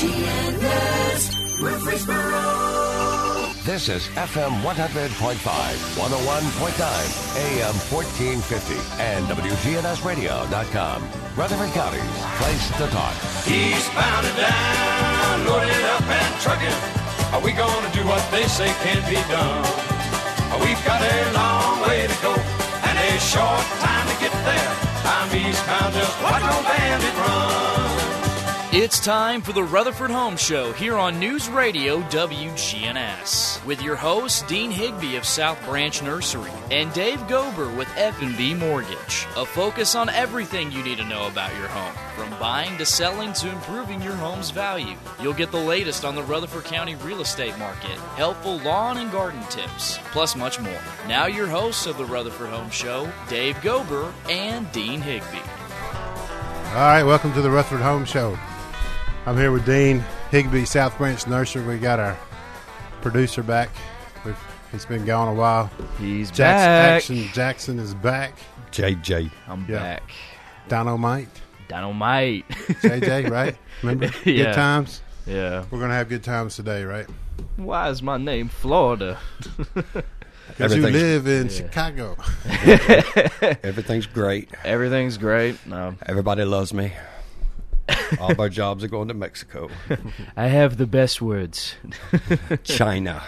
WGNS Murfreesboro. This is FM 100.5, 101.9, AM 1450, and WGNSradio.com. Rutherford County's place to talk. Eastbound and down, loaded up and trucking. Are we gonna do what they say can be done? We've got a long way to go and a short time to get there. I'm eastbound, just watch no bandit run. It's time for the Rutherford Home Show here on News Radio WGNS with your hosts Dean Higby of South Branch Nursery and Dave Gober with F&B Mortgage. A focus on everything you need to know about your home, from buying to selling to improving your home's value. You'll get the latest on the Rutherford County real estate market, helpful lawn and garden tips, plus much more. Now your hosts of the Rutherford Home Show, Dave Gober and Dean Higby. All right, welcome to the Rutherford Home Show. I'm here with Dean Higby, South Branch Nursery. We got our producer back. He's been gone a while. He's back. Jackson is back. JJ. I'm back. Dynamite. JJ, right? Remember? Yeah. Good times? Yeah. We're going to have good times today, right? Why is my name Florida? Because you live in Chicago. Everything's great. Everything's great. No. Everybody loves me. All my jobs are going to Mexico. I have the best words. China.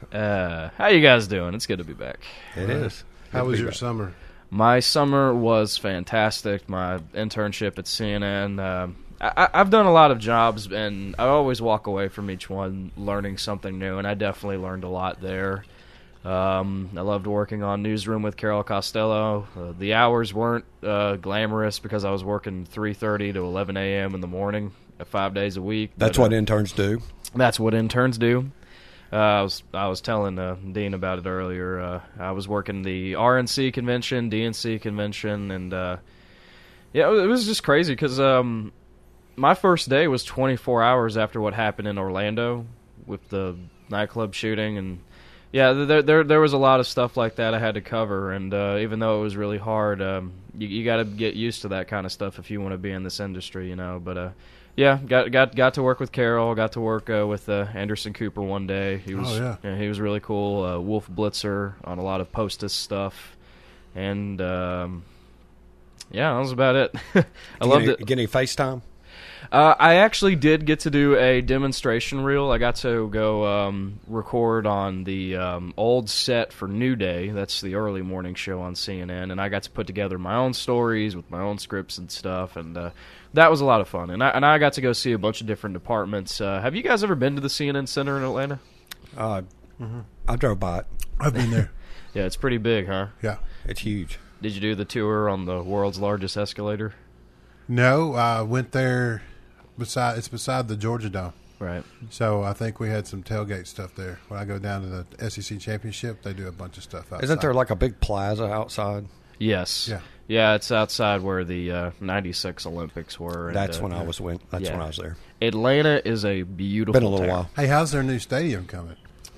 How you guys doing? It's good to be back. It is. How was your summer? My summer was fantastic. My internship at CNN. I've done a lot of jobs, and I always walk away from each one learning something new, and I definitely learned a lot there. I loved working on Newsroom with Carol Costello. The hours weren't glamorous because I was working 3:30 to 11 a.m. in the morning, 5 days a week. That's what interns do. That's what interns do. I was telling Dean about it earlier. I was working the RNC convention, DNC convention, and it was just crazy because my first day was 24 hours after what happened in Orlando with the nightclub shooting, and yeah, there was a lot of stuff like that I had to cover, and even though it was really hard, you got to get used to that kind of stuff if you want to be in this industry, you know. But yeah, got to work with Carol, got to work with Anderson Cooper one day. He was really cool. Wolf Blitzer on a lot of Postus stuff, and yeah, that was about it. I loved it. Get any FaceTime? I actually did get to do a demonstration reel. I got to go record on the old set for New Day. That's the early morning show on CNN, and I got to put together my own stories with my own scripts and stuff, and that was a lot of fun. And I got to go see a bunch of different departments. Have you guys ever been to the CNN Center in Atlanta? I drove by it. I've been there. Yeah, it's pretty big, huh? Yeah. It's huge. Did you do the tour on the world's largest escalator? No, I went there. It's beside the Georgia Dome. Right. So I think we had some tailgate stuff there. When I go down to the SEC Championship, they do a bunch of stuff outside. Isn't there like a big plaza outside? Yes. Yeah. Yeah, it's outside where the 96 Olympics were. That's when I was when I was there. Atlanta is a beautiful Been a little town. while. Hey, how's their new stadium coming?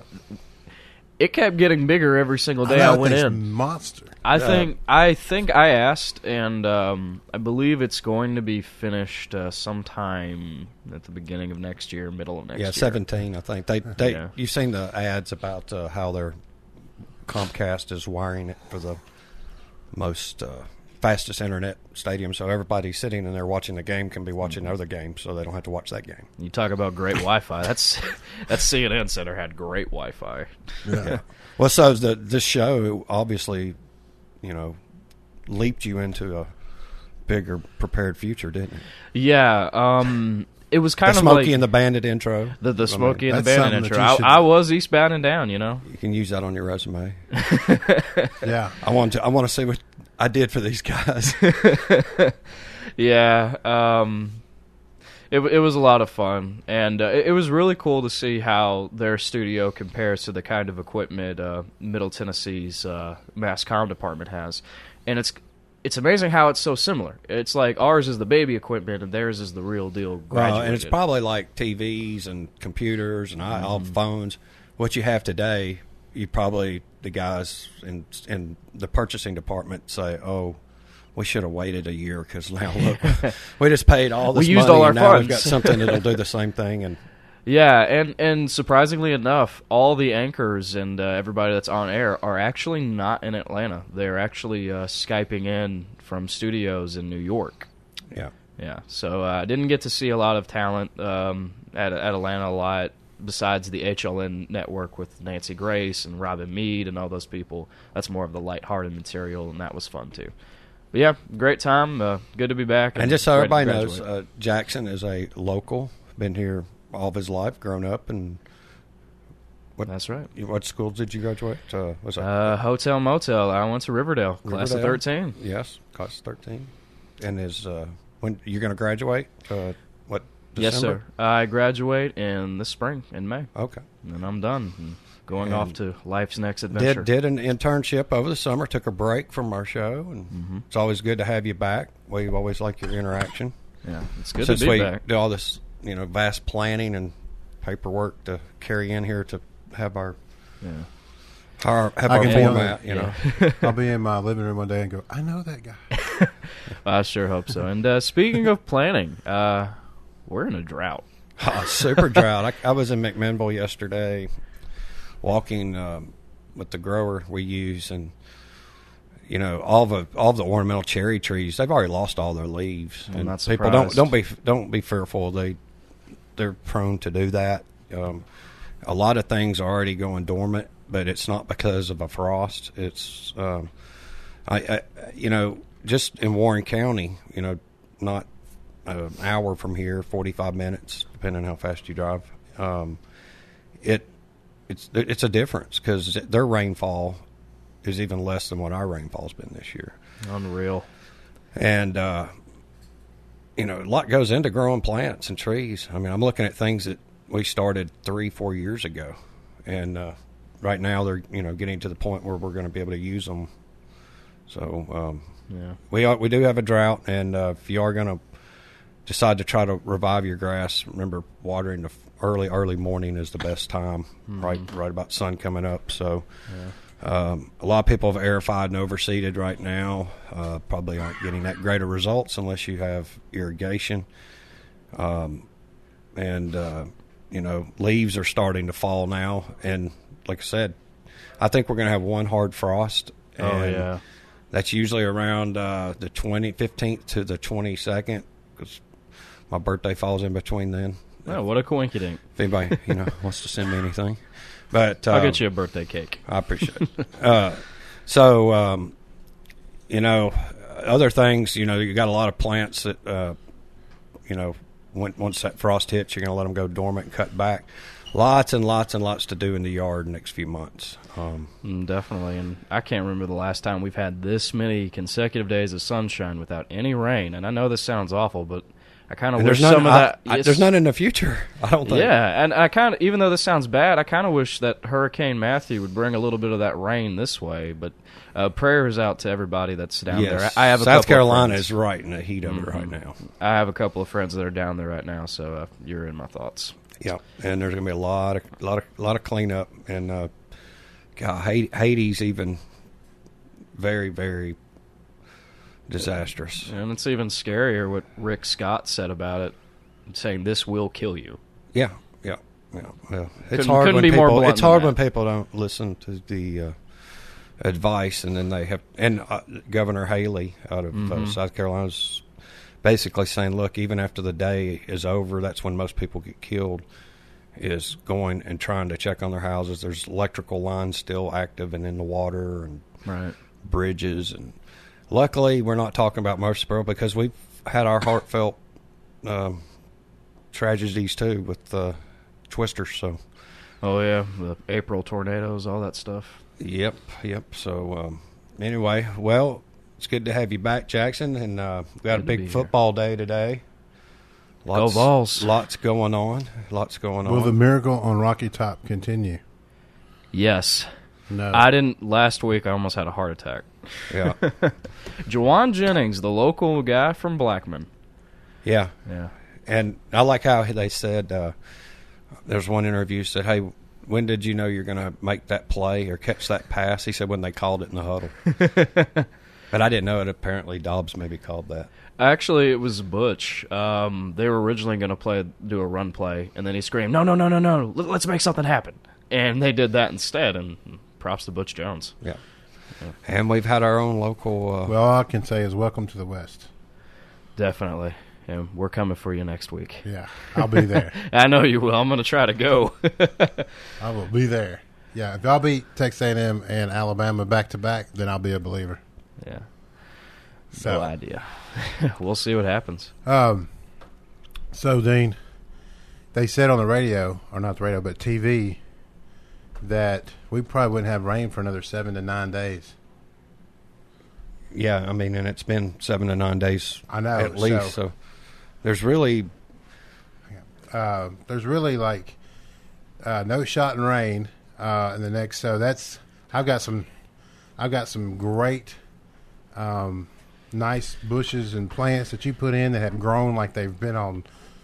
It kept getting bigger every single day I went in. Monster. I think I asked, and I believe it's going to be finished sometime at the beginning of next year, middle of next year. Yeah, 17, I think. You've seen the ads about how their Comcast is wiring it for the most fastest internet stadium, so everybody sitting in there watching the game can be watching other games, so they don't have to watch that game. You talk about great Wi-Fi. That's CNN Center had great Wi-Fi. Yeah. Well, so this show obviously, leaped you into a bigger prepared future, didn't it? Yeah. It was kind of of Smokey like and the Bandit intro. The Smokey and the that's Bandit something intro. that I was eastbound and down, You can use that on your resume. Yeah. I want to see what I did for these guys. Yeah. It was a lot of fun, and it was really cool to see how their studio compares to the kind of equipment Middle Tennessee's mass comm department has, and it's amazing how it's so similar. It's like ours is the baby equipment, and theirs is the real deal. Well, and it's probably like TVs and computers and all phones. What you have today, you probably the guys in the purchasing department say, "Oh, we should have waited a year because now look, we just paid all this We used money all our and now funds. we've got something that'll do the same thing. And Yeah, and surprisingly enough, all the anchors and everybody that's on air are actually not in Atlanta. They're actually Skyping in from studios in New York. yeah, Yeah, so I didn't get to see a lot of talent at Atlanta a lot, besides the HLN network with Nancy Grace and Robin Meade and all those people. That's more of the lighthearted material, and that was fun too. But yeah, great time. Good to be back. and just so ready to everybody knows, graduate. Jackson is a local. Been here all of his life, grown up, and That's right. what schools did you graduate? Was that Hotel Motel. I went to Riverdale, class of Riverdale? 13. Yes, class of 13. And is when you're going to graduate? What? Yes, December? sir. I graduate in the spring, in May, Okay. and then I'm done. And going And off to life's next adventure. Did an internship over the summer. Took a break from our show, and it's always good to have you back. We always like your interaction. Yeah, it's good Since to be we back. do all this, vast planning and paperwork to carry in here to have our Yeah. our I can feel format. I'll be in my living room one day and go, I know that guy. I sure hope so. And speaking of planning, we're in a drought. Oh, super drought. I was in McMinnville yesterday, walking with the grower we use, and all the ornamental cherry trees, they've already lost all their leaves. I'm And not people surprised. don't be fearful. They're prone to do that. A lot of things are already going dormant, but it's not because of a frost. It's just in Warren County, not an hour from here, 45 minutes, depending on how fast you drive. It's a difference because their rainfall is even less than what our rainfall's been this year. Unreal. And a lot goes into growing plants and trees. I mean, I'm looking at things that we started 3-4 years ago, and right now they're getting to the point where we're going to be able to use them. So Yeah. we do have a drought, and if you are going to decide to try to revive your grass, remember watering the early morning is the best time, right about sun coming up. So a lot of people have aerified and overseeded right now. Probably aren't getting that great of results unless you have irrigation. Leaves are starting to fall now, and like I said, I think we're going to have one hard frost. And Oh, yeah. that's usually around the 15th to the 22nd, because my birthday falls in between then. Oh, what a coinkydink. If anybody wants to send me anything, but I'll get you a birthday cake. I appreciate it. Other things, you got a lot of plants that, once that frost hits, you're going to let them go dormant and cut back. Lots and lots and lots to do in the yard next few months. Definitely, and I can't remember the last time we've had this many consecutive days of sunshine without any rain. And I know this sounds awful, but I kind of wish some of that. There's none in the future, I don't think. Yeah, and I kind of, even though this sounds bad, I kind of wish that Hurricane Matthew would bring a little bit of that rain this way. But prayers out to everybody that's down there. I have a South couple Carolina of is right in the heat of it right now. I have a couple of friends that are down there right now, so you're in my thoughts. Yeah, and there's going to be a lot of cleanup, and Haiti's even very, very disastrous. And it's even scarier what Rick Scott said about it, saying this will kill you. Yeah. Well, it's Couldn't hard when be more people. blunt It's than hard that. when people don't listen to the advice, and then they have. And Governor Haley out of South Carolina's basically saying, "Look, even after the day is over, that's when most people get killed. Is going and trying to check on their houses. There's electrical lines still active and in the water, and Right. bridges, and luckily we're not talking about Murfreesboro because we've had our heartfelt tragedies too with twisters. So Oh, yeah, the April tornadoes, all that stuff. yep. So anyway, well, it's good to have you back, Jackson, and we got a Good to be big here. football day today. Go Vols. Lots going on. Will the miracle on Rocky Top continue? Yes. No. I didn't. Last week, I almost had a heart attack. Yeah, Jawan Jennings, the local guy from Blackman. yeah. Yeah. And I like how they said, there's one interview said, "Hey, when did you know you're going to make that play or catch that pass?" He said, "When they called it in the huddle." But I didn't know it. Apparently, Dobbs maybe called that. Actually, it was Butch. They were originally going to do a run play, and then he screamed, "No, no, no, no, no! Let's make something happen!" And they did that instead. And props to Butch Jones. Yeah. And we've had our own local. Well, all I can say is welcome to the West. Definitely. And we're coming for you next week. Yeah, I'll be there. I know you will. I'm going to try to go. I will be there. Yeah, if y'all beat Texas A&M and Alabama back-to-back, then I'll be a believer. Yeah. So, no idea. We'll see what happens. So, Dean, they said on the radio, or not the radio, but TV, that we probably wouldn't have rain for another 7 to 9 days. Yeah, I mean, and it's been 7 to 9 days. I know, at least. So there's really like no shot in rain in the next. So that's I've got some great nice bushes and plants that you put in that have grown like they've been on.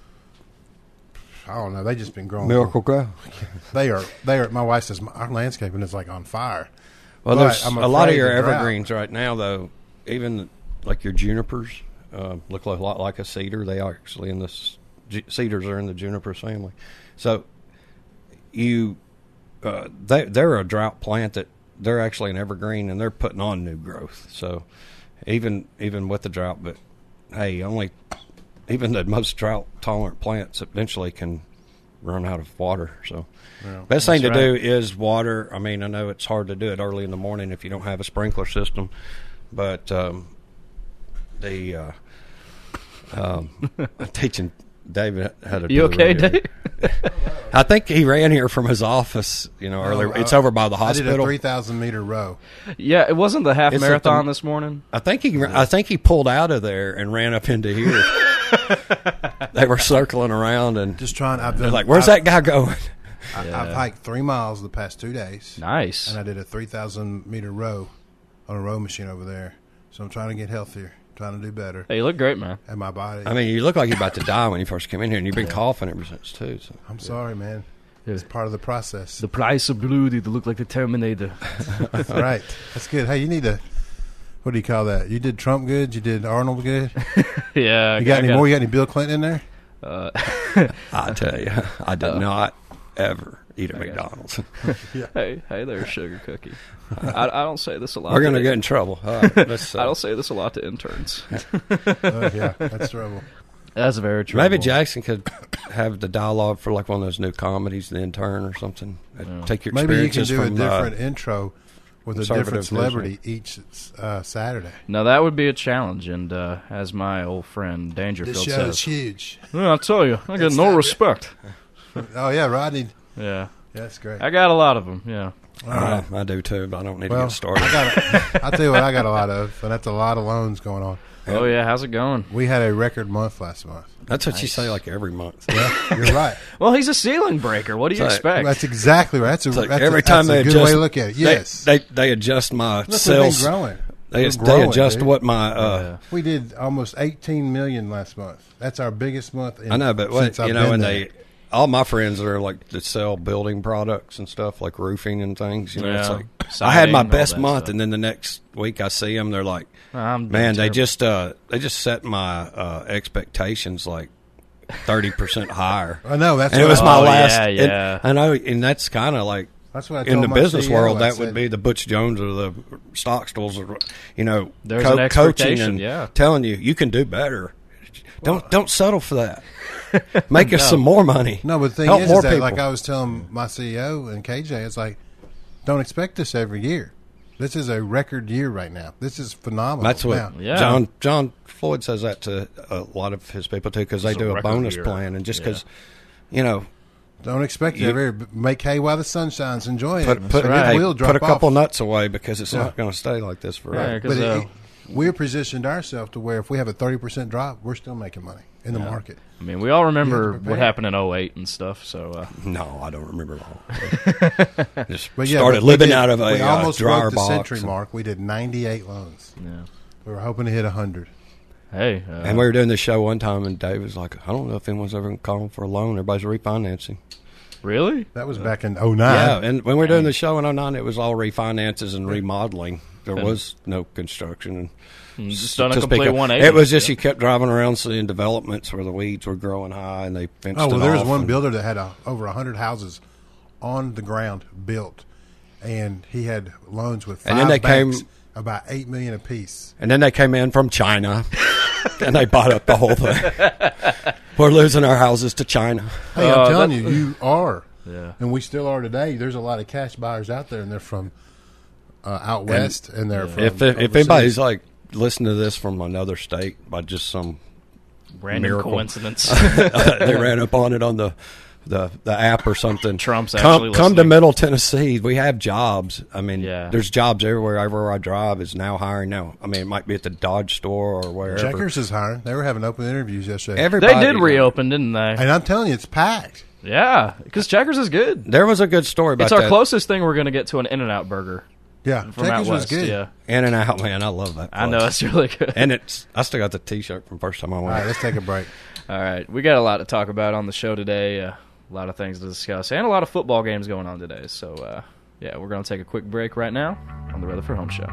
I don't know. They just been growing. Miracle Grow. They are. My wife says our landscaping is like on fire. Well, But there's I'm a lot of afraid your of drought. evergreens right now, though. Even like your junipers look a lot like a cedar. They are actually in this. Cedars are in the juniper family. So they're a drought plant that they're actually an evergreen and they're putting on new growth. So even with the drought, but hey, even the most drought tolerant plants eventually can run out of water. So best thing to do is water. I mean, I know it's hard to do it early in the morning if you don't have a sprinkler system, but I'm teaching David how to do You okay, the radio. Dave? I think he ran here from his office, earlier. It's over by the I did a hospital. 3,000-meter row. Yeah, it wasn't the half It's marathon at the- this morning. I think he pulled out of there and ran up into here. They were circling around and Just trying. they're like, "Where's that guy going?" I've hiked 3 miles the past 2 days. Nice. And I did a 3,000-meter row on a row machine over there. So I'm trying to get healthier, trying to do better. Hey, you look great, man. And my body. I mean, you look like you're about to die when you first came in here, and you've been coughing ever since too. So. I'm sorry, man. It's part of the process. The price of blue, they look like the Terminator. That's right. That's good. Hey, you need to. What do you call that? You did Trump good. You did Arnold good. Yeah. You got any more? You got any Bill Clinton in there? I tell you, I did not ever eat at McDonald's. Hey there, sugar cookie. I don't say this a lot. We're going to get in trouble. All right, let's, I don't say this a lot to interns. Yeah, that's trouble. That's very true. Maybe Jackson could have the dialogue for like one of those new comedies, The Intern or something. Take your Maybe you can experiences do a from different intro with a different conservative celebrity each Saturday. Now that would be a challenge, and as my old friend Dangerfield This show says, is huge. well, I'll tell you, I get It's no not- respect. Oh yeah, Rodney. Yeah, Yeah, that's great. I got a lot of them. Yeah. All right. I do too, but I don't need to Well, get started. I'll tell you what I got a lot of, and that's a lot of loans going on. Oh yeah, how's it going? We had a record month last month. That's what you say like every month. Yeah, you're right. Well, he's a ceiling breaker. What do you It's like- expect? That's exactly right. That's a, It's like that's every a, time that's they a good adjust, way to look at it. Yes. they adjust my Look, we've been sales. growing. They We're growing, adjust dude. what my. We did almost 18 million last month. That's our biggest month. I know, but what since I've you know, been and there. all my friends that are like that sell building products and stuff like roofing and things. You know, it's Yeah. like I had my Siding, all best that month, stuff. and then the next week I see them, they're like, I'm man, they terrible. just set my expectations like 30% higher. I know that's And it what was I- my Oh, last. yeah, and yeah. I know, and that's kind of like That's what I in told the my business CEO. world. I That would said, be the Butch Jones or the Stockstills, or There's coaching an expectation, and yeah. telling you can do better. Don't settle for that. Make us some more money. No, but the thing Help is more that, people. like I was telling my CEO and KJ, it's like, don't expect this every year. This is a record year right now. This is phenomenal. That's what Now, Yeah. John Floyd says that to a lot of his people too, because they It's a do a record bonus year. plan, and just Yeah. because don't expect it every year. Make hay while the sun shines. Enjoy it. put And right. it will drop a couple off. nuts away because it's Yeah. not going to stay like this Yeah, forever. 'cause, But we're positioned ourselves to where if we have a 30% drop, we're still making money in the market. I mean, we all remember You have to prepare. what happened in 08 and stuff. So No, I don't remember all. Just But yeah, started but we living did- out of a we almost dryer broke the box. century mark. We did 98 loans. yeah. We were hoping to hit 100. Hey, And we were doing this show one time, and Dave was like, "I don't know if anyone's ever calling for a loan. Everybody's refinancing." really? That was back in 09. Yeah, and when we were doing the show in 09, it was all refinances and remodeling. There was no construction. And just done a complete 180. It was just you kept driving around seeing developments where the weeds were growing high and they fenced it off. There was one builder that had over 100 houses on the ground built, and he had loans with five banks, about $8 million apiece. And then they came in from China, and they bought up the whole thing. We're losing our houses to China. Hey, I'm telling you, you are. Yeah. And we still are today. There's a lot of cash buyers out there, and they're from out west, and they're from if anybody's like listening to this from another state by just some random miracle coincidence, they ran up on it on the app or something. Trump's actually come to Middle Tennessee. We have jobs. I mean, yeah. There's jobs everywhere. Everywhere I drive is now hiring now. I mean, it might be at the Dodge store or wherever. Checkers is hiring. They were having open interviews yesterday. They did reopen, didn't they? And I'm telling you, it's packed. Yeah, because Checkers is good. There was a good story about that. It's our closest thing we're going to get to an In-N-Out burger. Yeah, from out west. Was good. Yeah. In-N-Out, man, I love that place. I know, it's really good. And I still got the T-shirt from first time I went. All right, let's take a break. All right, we got a lot to talk about on the show today. A lot of things to discuss, and a lot of football games going on today. So, yeah, we're going to take a quick break right now on the Rutherford Home Show.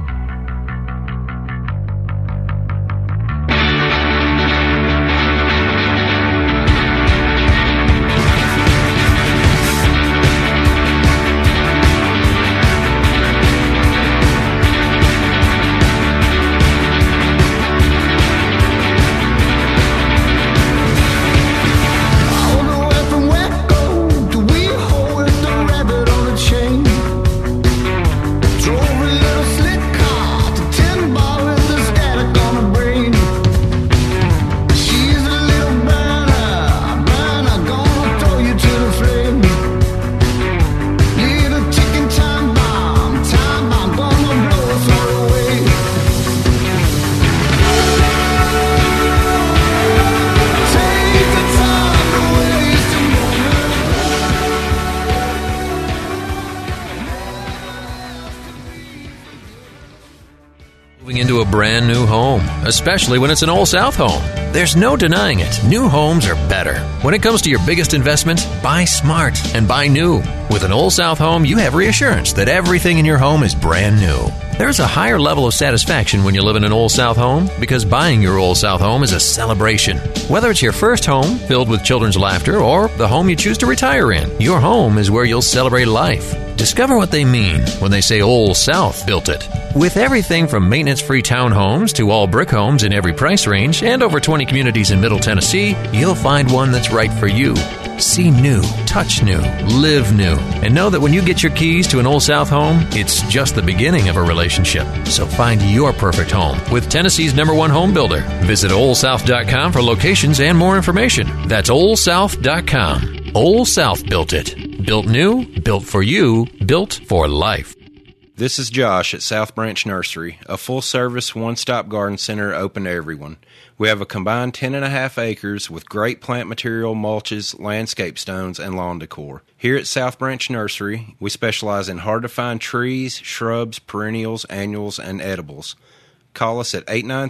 Into a brand new home, especially when it's an Old South home. There's no denying it. New homes are better. When it comes to your biggest investment, buy smart and buy new. With an Old South home, you have reassurance that everything in your home is brand new. There's a higher level of satisfaction when you live in an Old South home because buying your Old South home is a celebration. Whether it's your first home filled with children's laughter or the home you choose to retire in, your home is where you'll celebrate life. Discover what they mean when they say Old South built it. With everything from maintenance-free townhomes to all brick homes in every price range and over 20 communities in Middle Tennessee, you'll find one that's right for you. See new, touch new, live new, and know that when you get your keys to an Old South home, it's just the beginning of a relationship. So find your perfect home with Tennessee's #1 home builder. Visit OldSouth.com for locations and more information. That's OldSouth.com. Old South built it. Built new, built for you, built for life. This is Josh at South Branch Nursery, a full-service, one-stop garden center open to everyone. We have a combined 10.5 acres with great plant material, mulches, landscape stones, and lawn decor. Here at South Branch Nursery, we specialize in hard-to-find trees, shrubs, perennials, annuals, and edibles. Call us at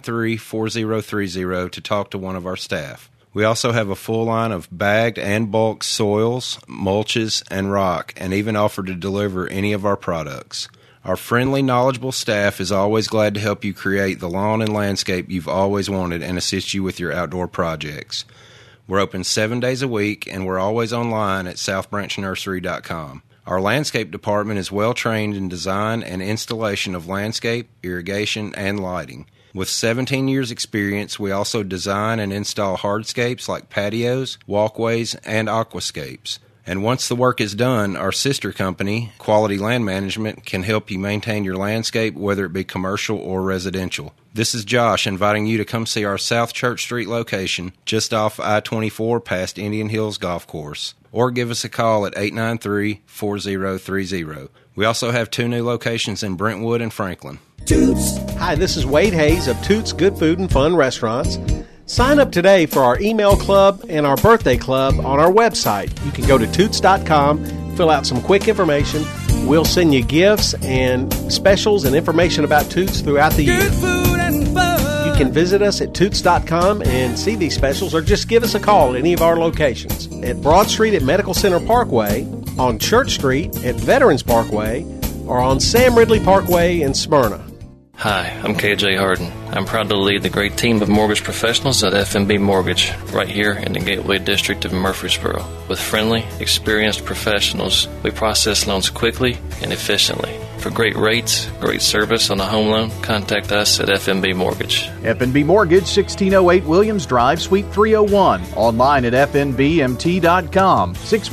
893-4030 to talk to one of our staff. We also have a full line of bagged and bulk soils, mulches, and rock, and even offer to deliver any of our products. Our friendly, knowledgeable staff is always glad to help you create the lawn and landscape you've always wanted and assist you with your outdoor projects. We're open 7 days a week, and we're always online at southbranchnursery.com. Our landscape department is well trained in design and installation of landscape, irrigation, and lighting. With 17 years' experience, we also design and install hardscapes like patios, walkways, and aquascapes. And once the work is done, our sister company, Quality Land Management, can help you maintain your landscape, whether it be commercial or residential. This is Josh inviting you to come see our South Church Street location just off I-24 past Indian Hills Golf Course. Or give us a call at 893-4030. We also have 2 new locations in Brentwood and Franklin. Toots. Hi, this is Wade Hayes of Toots Good Food and Fun Restaurants. Sign up today for our email club and our birthday club on our website. You can go to toots.com, fill out some quick information. We'll send you gifts and specials and information about Toots throughout the year. Good food and fun. You can visit us at toots.com and see these specials, or just give us a call at any of our locations. At Broad Street at Medical Center Parkway, on Church Street at Veterans Parkway, or on Sam Ridley Parkway in Smyrna. Hi, I'm KJ Harden. I'm proud to lead the great team of mortgage professionals at FNB Mortgage, right here in the Gateway District of Murfreesboro. With friendly, experienced professionals, we process loans quickly and efficiently. For great rates, great service on a home loan, contact us at FNB Mortgage. FNB Mortgage, 1608 Williams Drive, Suite 301. Online at fnbmt.com,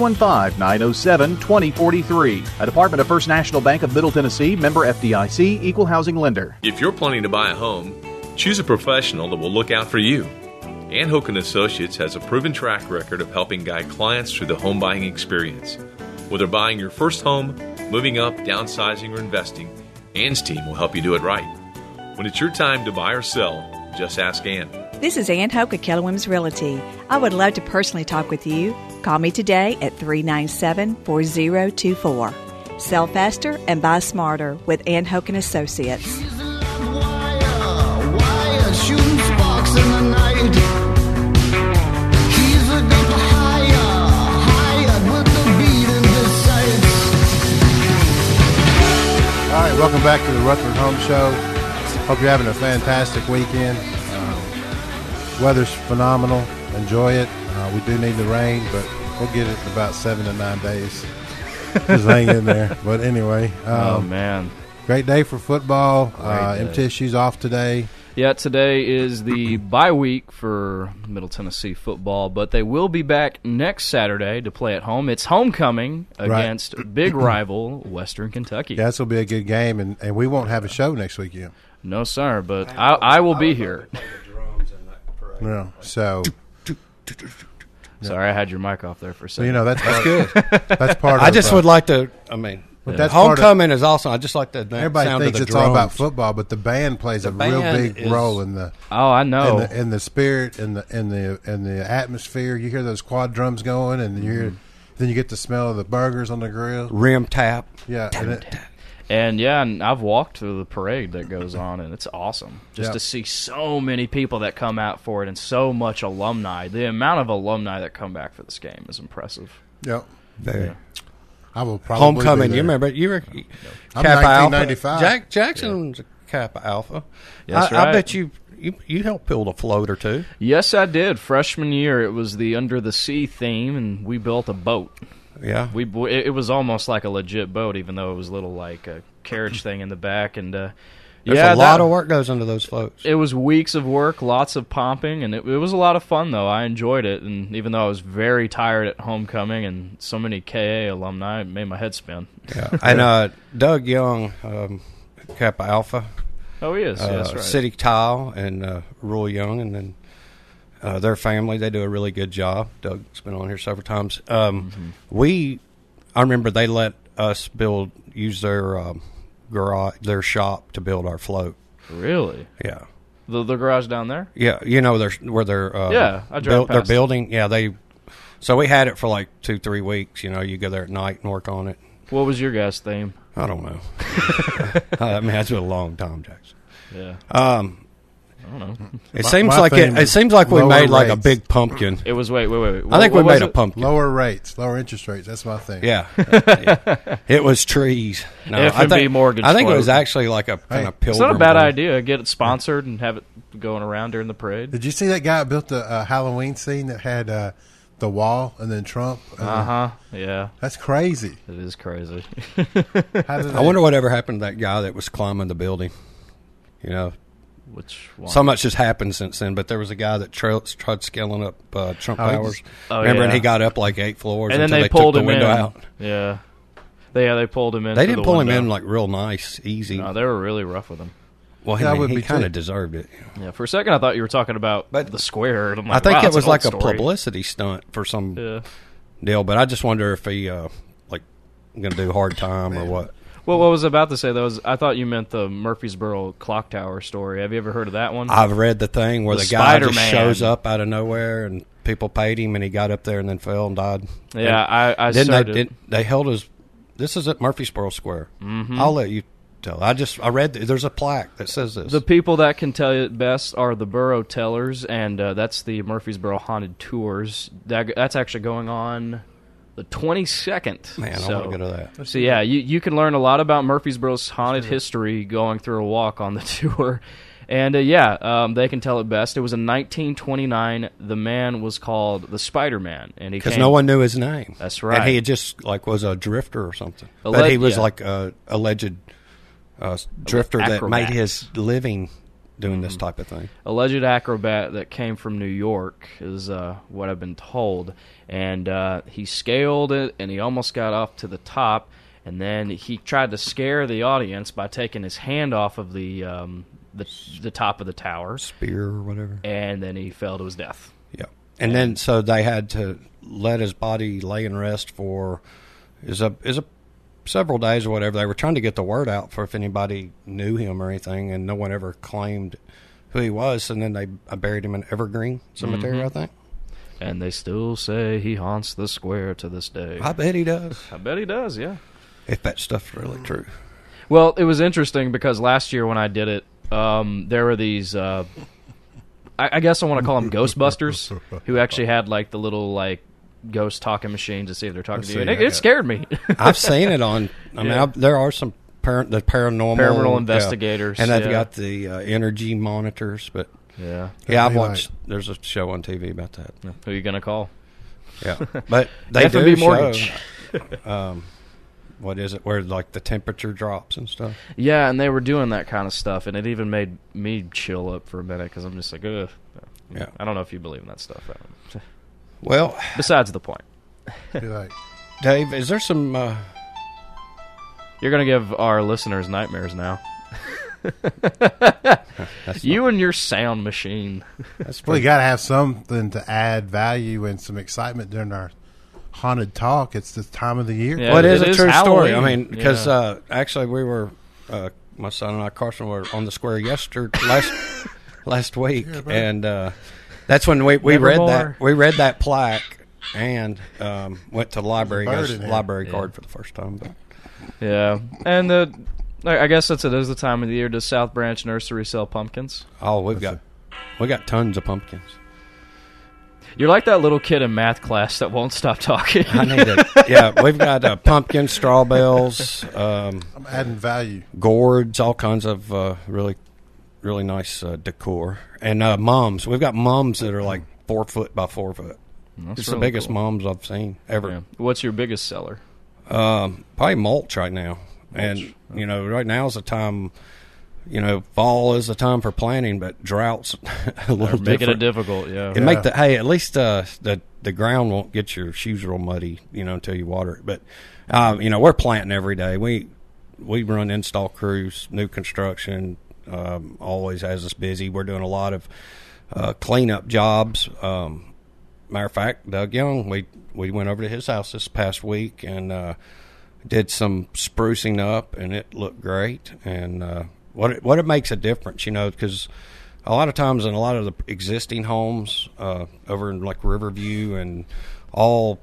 615-907-2043. A Department of First National Bank of Middle Tennessee, member FDIC, equal housing lender. If you're planning to buy a home, choose a professional that will look out for you. Ann Hook & Associates has a proven track record of helping guide clients through the home buying experience. Whether buying your first home, moving up, downsizing, or investing, Ann's team will help you do it right. When it's your time to buy or sell, just ask Ann. This is Ann Hoke at Keller Williams Realty. I would love to personally talk with you. Call me today at 397-4024. Sell faster and buy smarter with Ann Hoke & Associates. Shooting sparks in the night. He's a go higher with the beat in his sights. All right, welcome back to the Rutherford Home Show. Hope you're having a fantastic weekend. Weather's phenomenal. Enjoy it. We do need the rain, but we'll get it in about 7 to 9 days. Just hang in there. But anyway. Oh, man. Great day for football. MTSU's off today. Yeah, today is the bye week for Middle Tennessee football, but they will be back next Saturday to play at home. It's homecoming against big rival Western Kentucky. Yeah, this will be a good game, and we won't have a show next weekend. No, sir, but I will be here. No, so... Sorry, I had your mic off there for a second. You know, that's good. That's part of I just would like to, I mean... But that's homecoming is awesome. I just like the everybody sound thinks of the it's drums. all about football, but the band plays a real big role in the. Oh, I know. In the spirit, in the atmosphere. You hear those quad drums going, and then you get the smell of the burgers on the grill. Rim tap. Yeah, and I've walked through the parade that goes on, and it's awesome just to see so many people that come out for it, and so much alumni. The amount of alumni that come back for this game is impressive. Yep, very. Yeah. I will probably homecoming. You remember? You were Kappa 1995. Alpha. Jackson's a Kappa Alpha. That's I bet you helped build a float or two. Yes, I did. Freshman year, it was the Under the Sea theme, and we built a boat. Yeah, it was almost like a legit boat, even though it was a little like a carriage thing in the back, and there's a lot of work goes into those floats. It was weeks of work, lots of pumping, and it was a lot of fun, though. I enjoyed it, and even though I was very tired at homecoming and so many KA alumni, it made my head spin. Yeah, and Doug Young, Kappa Alpha. Oh, he is. That's right. City Tile and Roy Young, and then their family. They do a really good job. Doug's been on here several times. I remember they let us use their garage, their shop, to build our float. Really? Yeah. The garage down there? Yeah, you know where they're I drove past they're building. Yeah, so we had it for like 2-3 weeks. You know, you go there at night and work on it. What was your guys' theme? I don't know. I mean, that's been a long time, Jackson. Yeah. I don't know. It seems like we made like a big pumpkin. It was wait. I think we made a pumpkin. Lower interest rates. That's my thing. Yeah. It was trees. No, FNB Mortgage. I think it was actually like a kind of pilgrim. It's not a bad idea. Get it sponsored and have it going around during the parade. Did you see that guy built a Halloween scene that had the wall and then Trump? Yeah. That's crazy. It is crazy. I wonder whatever happened to that guy that was climbing the building. You know. Which one? So much has happened since then, but there was a guy that tried scaling up Trump Towers. Remember, and he got up like 8 floors, and then they pulled took him the window in. out. Yeah, they pulled him in. They didn't pull him in like real nice, easy. No, they were really rough with him. Well, he kind of deserved it. Yeah, for a second I thought you were talking about the square. And I'm like, I think wow, it was like a story. publicity stunt for some deal, but I just wonder if he like going to do hard time or what. Well, what I was about to say, I thought you meant the Murfreesboro Clock Tower story. Have you ever heard of that one? I've read the thing where the guy just shows up out of nowhere and people paid him and he got up there and then fell and died. Yeah, they held his. This is at Murfreesboro Square. Mm-hmm. I'll let you tell. I read. There's a plaque that says this. The people that can tell you it best are the Borough Tellers, and that's the Murfreesboro Haunted Tours. That's actually going on the 22nd. Man, I want to go to that. So yeah, you can learn a lot about Murfreesboro's haunted history going through a walk on the tour. And they can tell it best. It was in 1929. The man was called the Spider-Man, and because no one knew his name. That's right. And he just was a drifter or something. But he was like a alleged drifter that made his living doing this type of thing. Alleged acrobat that came from New York is what I've been told. And he scaled it, and he almost got off to the top. And then he tried to scare the audience by taking his hand off of the top of the tower, spear or whatever, and then he fell to his death. Yeah, and then so they had to let his body lay in rest for several days or whatever. They were trying to get the word out for if anybody knew him or anything, and no one ever claimed who he was. And then they buried him in Evergreen Cemetery, I think. And they still say he haunts the square to this day. I bet he does. I bet he does. Yeah, if that stuff's really true. Well, it was interesting because last year when I did it. There were these, I guess I want to call them Ghostbusters, who actually had like the little like ghost talking machines to see if they're talking to you. And it scared me. I've seen it on. I mean, there are some paranormal investigators, and they've got the energy monitors. But I've watched. There's a show on TV about that. Yeah. Who are you gonna call? Yeah, but they do F&B Mortgage. What is it? Where like the temperature drops and stuff. Yeah, and they were doing that kind of stuff, and it even made me chill up for a minute because I'm just like, ugh. Yeah, I don't know if you believe in that stuff. Well, besides the point. Dave, is there some? You're gonna give our listeners nightmares now. You and your sound machine. We got to have something to add value and some excitement during our haunted talk. It's this time of the year. Yeah, well, it is a true story. I mean, because actually we were, my son and I, Carson, were on the square last week, and that's when we read that. We read that plaque and went to the library, got a library card for the first time. But. Yeah, and I guess it is the time of the year. Does South Branch Nursery sell pumpkins? Oh, we got tons of pumpkins. You're like that little kid in math class that won't stop talking. I need it. Yeah, we've got pumpkins, straw bales. I'm adding value. Gourds, all kinds of really, really nice decor. And mums. We've got mums that are like 4 foot by 4 foot. It's really the biggest mums I've seen ever. Yeah. What's your biggest seller? Probably mulch right now. And, right now is the time... fall is the time for planting, but droughts a little making it difficult. Yeah, make at least the ground won't get your shoes real muddy, until you water it. But we're planting every day. We run install crews, new construction, always has us busy. We're doing a lot of cleanup jobs. Matter of fact, Doug Young, we went over to his house this past week and did some sprucing up, and it looked great. And What it makes a difference, because a lot of times in a lot of the existing homes over in like Riverview and all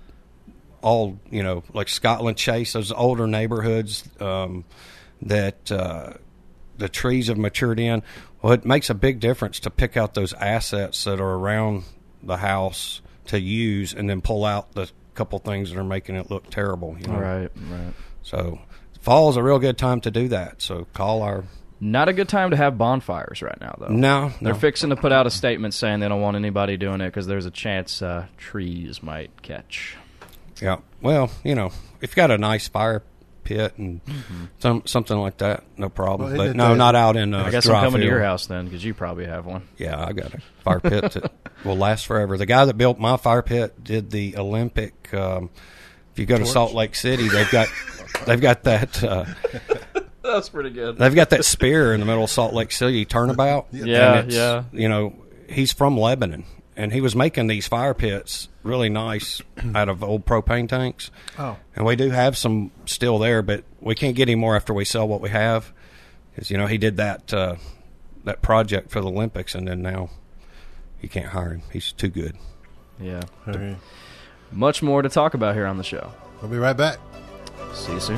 like Scotland Chase, those older neighborhoods that the trees have matured in. Well, it makes a big difference to pick out those assets that are around the house to use, and then pull out the couple things that are making it look terrible. Right. So. Fall is a real good time to do that, so call our... Not a good time to have bonfires right now, though. No. They're fixing to put out a statement saying they don't want anybody doing it because there's a chance trees might catch. Yeah. Well, if you've got a nice fire pit and something like that, no problem. Well, but no, not out in I guess I'm coming to your house then because you probably have one. Yeah, I got a fire pit that will last forever. The guy that built my fire pit did the Olympic... if you go to Salt Lake City, they've got that. That's pretty good. They've got that spear in the middle of Salt Lake City turnabout. Yeah. He's from Lebanon, and he was making these fire pits really nice out of old propane tanks. Oh, and we do have some still there, but we can't get any more after we sell what we have. Because he did that project for the Olympics, and then now you can't hire him. He's too good. Yeah. Okay. Much more to talk about here on the show. We'll be right back. See you soon.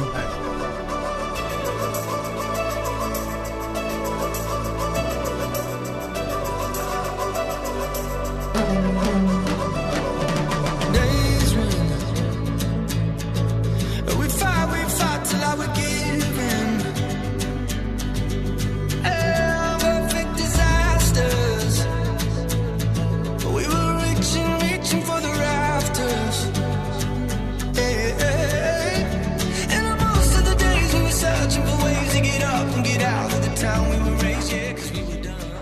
Days when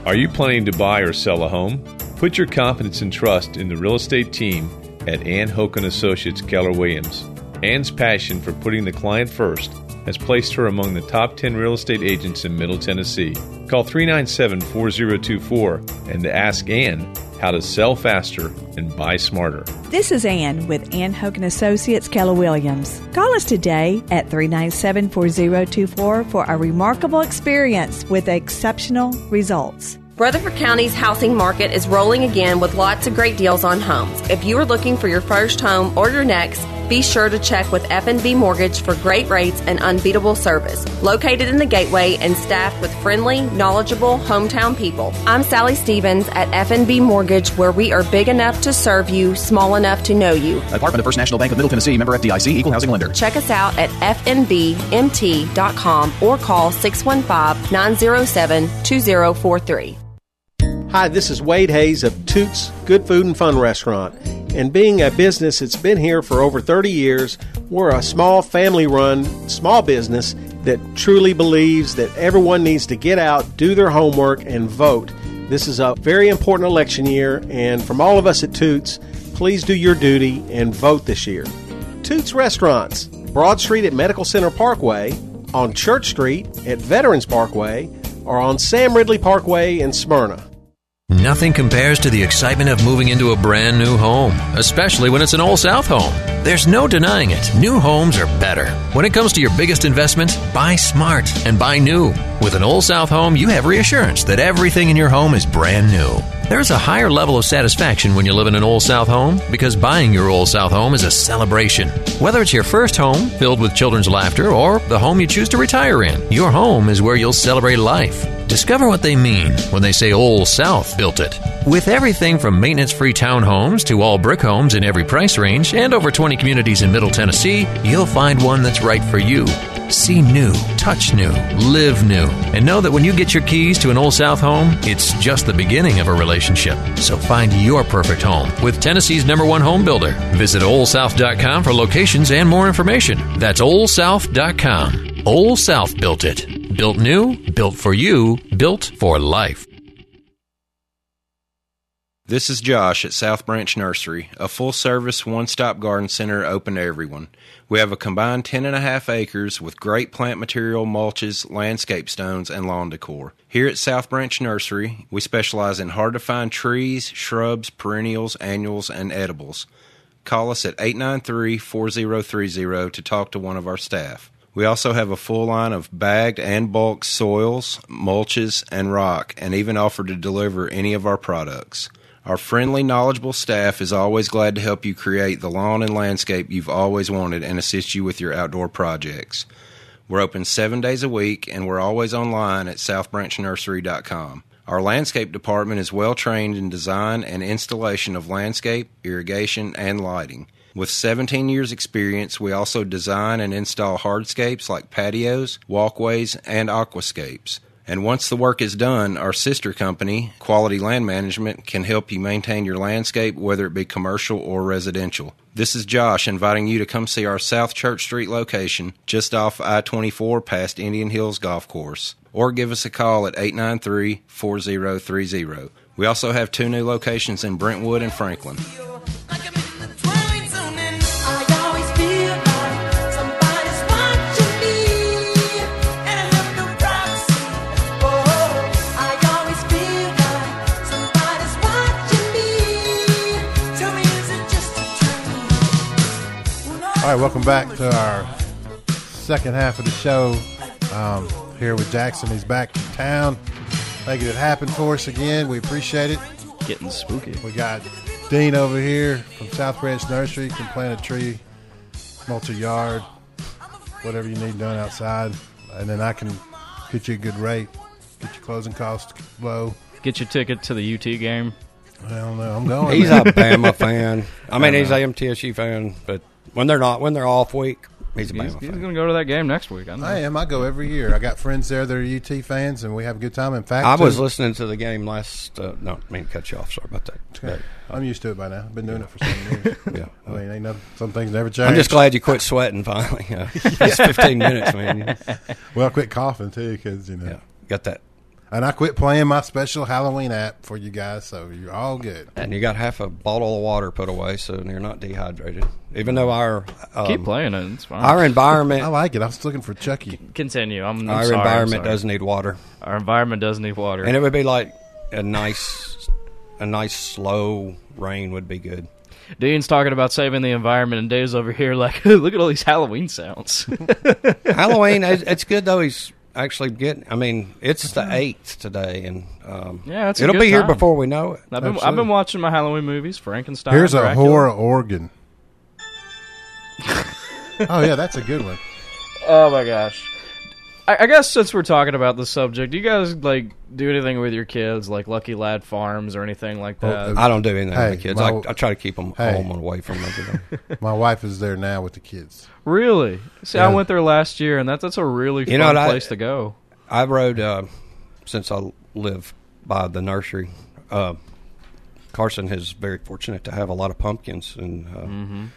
Are you planning to buy or sell a home? Put your confidence and trust in the real estate team at Ann Hoken Associates Keller Williams. Ann's passion for putting the client first has placed her among the top 10 real estate agents in Middle Tennessee. Call 397-4024 and ask Ann how to sell faster and buy smarter. This is Ann with Ann Hogan Associates Keller Williams. Call us today at 397-4024 for a remarkable experience with exceptional results. Rutherford County's housing market is rolling again with lots of great deals on homes. If you are looking for your first home or your next, be sure to check with F&B Mortgage for great rates and unbeatable service. Located in the Gateway and staffed with friendly, knowledgeable hometown people. I'm Sally Stevens at F&B Mortgage, where we are big enough to serve you, small enough to know you. A Department of First National Bank of Middle Tennessee, member FDIC, equal housing lender. Check us out at fnbmt.com or call 615-907-2043. Hi, this is Wade Hayes of Toots Good Food and Fun Restaurant. And being a business that's been here for over 30 years, we're a small family-run small business that truly believes that everyone needs to get out, do their homework, and vote. This is a very important election year, and from all of us at Toots, please do your duty and vote this year. Toots Restaurants, Broad Street at Medical Center Parkway, on Church Street at Veterans Parkway, or on Sam Ridley Parkway in Smyrna. Nothing compares to the excitement of moving into a brand new home, especially when it's an Old South home. There's no denying it. New homes are better. When it comes to your biggest investment, buy smart and buy new. With an Old South home, you have reassurance that everything in your home is brand new. There's a higher level of satisfaction when you live in an Old South home because buying your Old South home is a celebration. Whether it's your first home filled with children's laughter or the home you choose to retire in, your home is where you'll celebrate life. Discover what they mean when they say Old South built it. With everything from maintenance-free townhomes to all brick homes in every price range and over 20 communities in Middle Tennessee, you'll find one that's right for you. See new, touch new, live new, and know that when you get your keys to an Old South home, it's just the beginning of a relationship. So find your perfect home with Tennessee's #1 home builder. Visit OldSouth.com for locations and more information. That's OldSouth.com. Old South built it. Built new, built for you, built for life. This is Josh at South Branch Nursery, a full-service, one-stop garden center open to everyone. We have a combined 10.5 acres with great plant material, mulches, landscape stones, and lawn decor. Here at South Branch Nursery, we specialize in hard-to-find trees, shrubs, perennials, annuals, and edibles. Call us at 893-4030 to talk to one of our staff. We also have a full line of bagged and bulk soils, mulches, and rock, and even offer to deliver any of our products. Our friendly, knowledgeable staff is always glad to help you create the lawn and landscape you've always wanted and assist you with your outdoor projects. We're open 7 days a week, and we're always online at southbranchnursery.com. Our landscape department is well trained in design and installation of landscape, irrigation, and lighting. With 17 years' experience, we also design and install hardscapes like patios, walkways, and aquascapes. And once the work is done, our sister company, Quality Land Management, can help you maintain your landscape, whether it be commercial or residential. This is Josh inviting you to come see our South Church Street location just off I-24 past Indian Hills Golf Course. Or give us a call at 893-4030. We also have 2 new locations in Brentwood and Franklin. All right, welcome back to our second half of the show. Here with Jackson. He's back in town, making it happen for us again. We appreciate it. Getting spooky. We got Dean over here from South Branch Nursery. Can plant a tree, mulch a yard, whatever you need done outside. And then I can get you a good rate, get your closing costs low. Get your ticket to the UT game. I don't know. I'm going. He's a Bama fan. I mean, he's a MTSU fan, but when they're off week, he's a Bama fan. He's going to go to that game next week. I am. I go every year. I got friends there that are UT fans, and we have a good time. In fact, I was listening to the game last. No, I mean to cut you off. Sorry about that. Okay. I'm used to it by now. I've been doing it for 7 years. Yeah. I mean, ain't nothing, some things never change. I'm just glad you quit sweating finally. It's 15 minutes, man. Well, I quit coughing too, because got that. And I quit playing my special Halloween app for you guys, so you're all good. And you got half a bottle of water put away, so you're not dehydrated. Even though our keep playing it, it's fine. Our environment, I like it. I was looking for Chucky. Continue. I'm our sorry, environment does need water. Our environment does need water, and it would be like a nice slow rain would be good. Dean's talking about saving the environment, and Dave's over here like, look at all these Halloween sounds. Halloween, it's good though. He's actually getting. I mean, it's the 8th today, and yeah, it's it'll a good be here time. before we know it. I've been watching my Halloween movies, Frankenstein. Here's a Dracula. horror organ. Oh yeah, that's a good one. Oh my gosh. I guess since we're talking about the subject, do you guys like do anything with your kids, like Lucky Lad Farms or anything like that? I don't do anything with the kids. I try to keep them home and away from everything. My wife is there now with the kids. Really? See, I went there last year, and that's a really fun place to go. I rode, since I live by the nursery, Carson is very fortunate to have a lot of pumpkins, and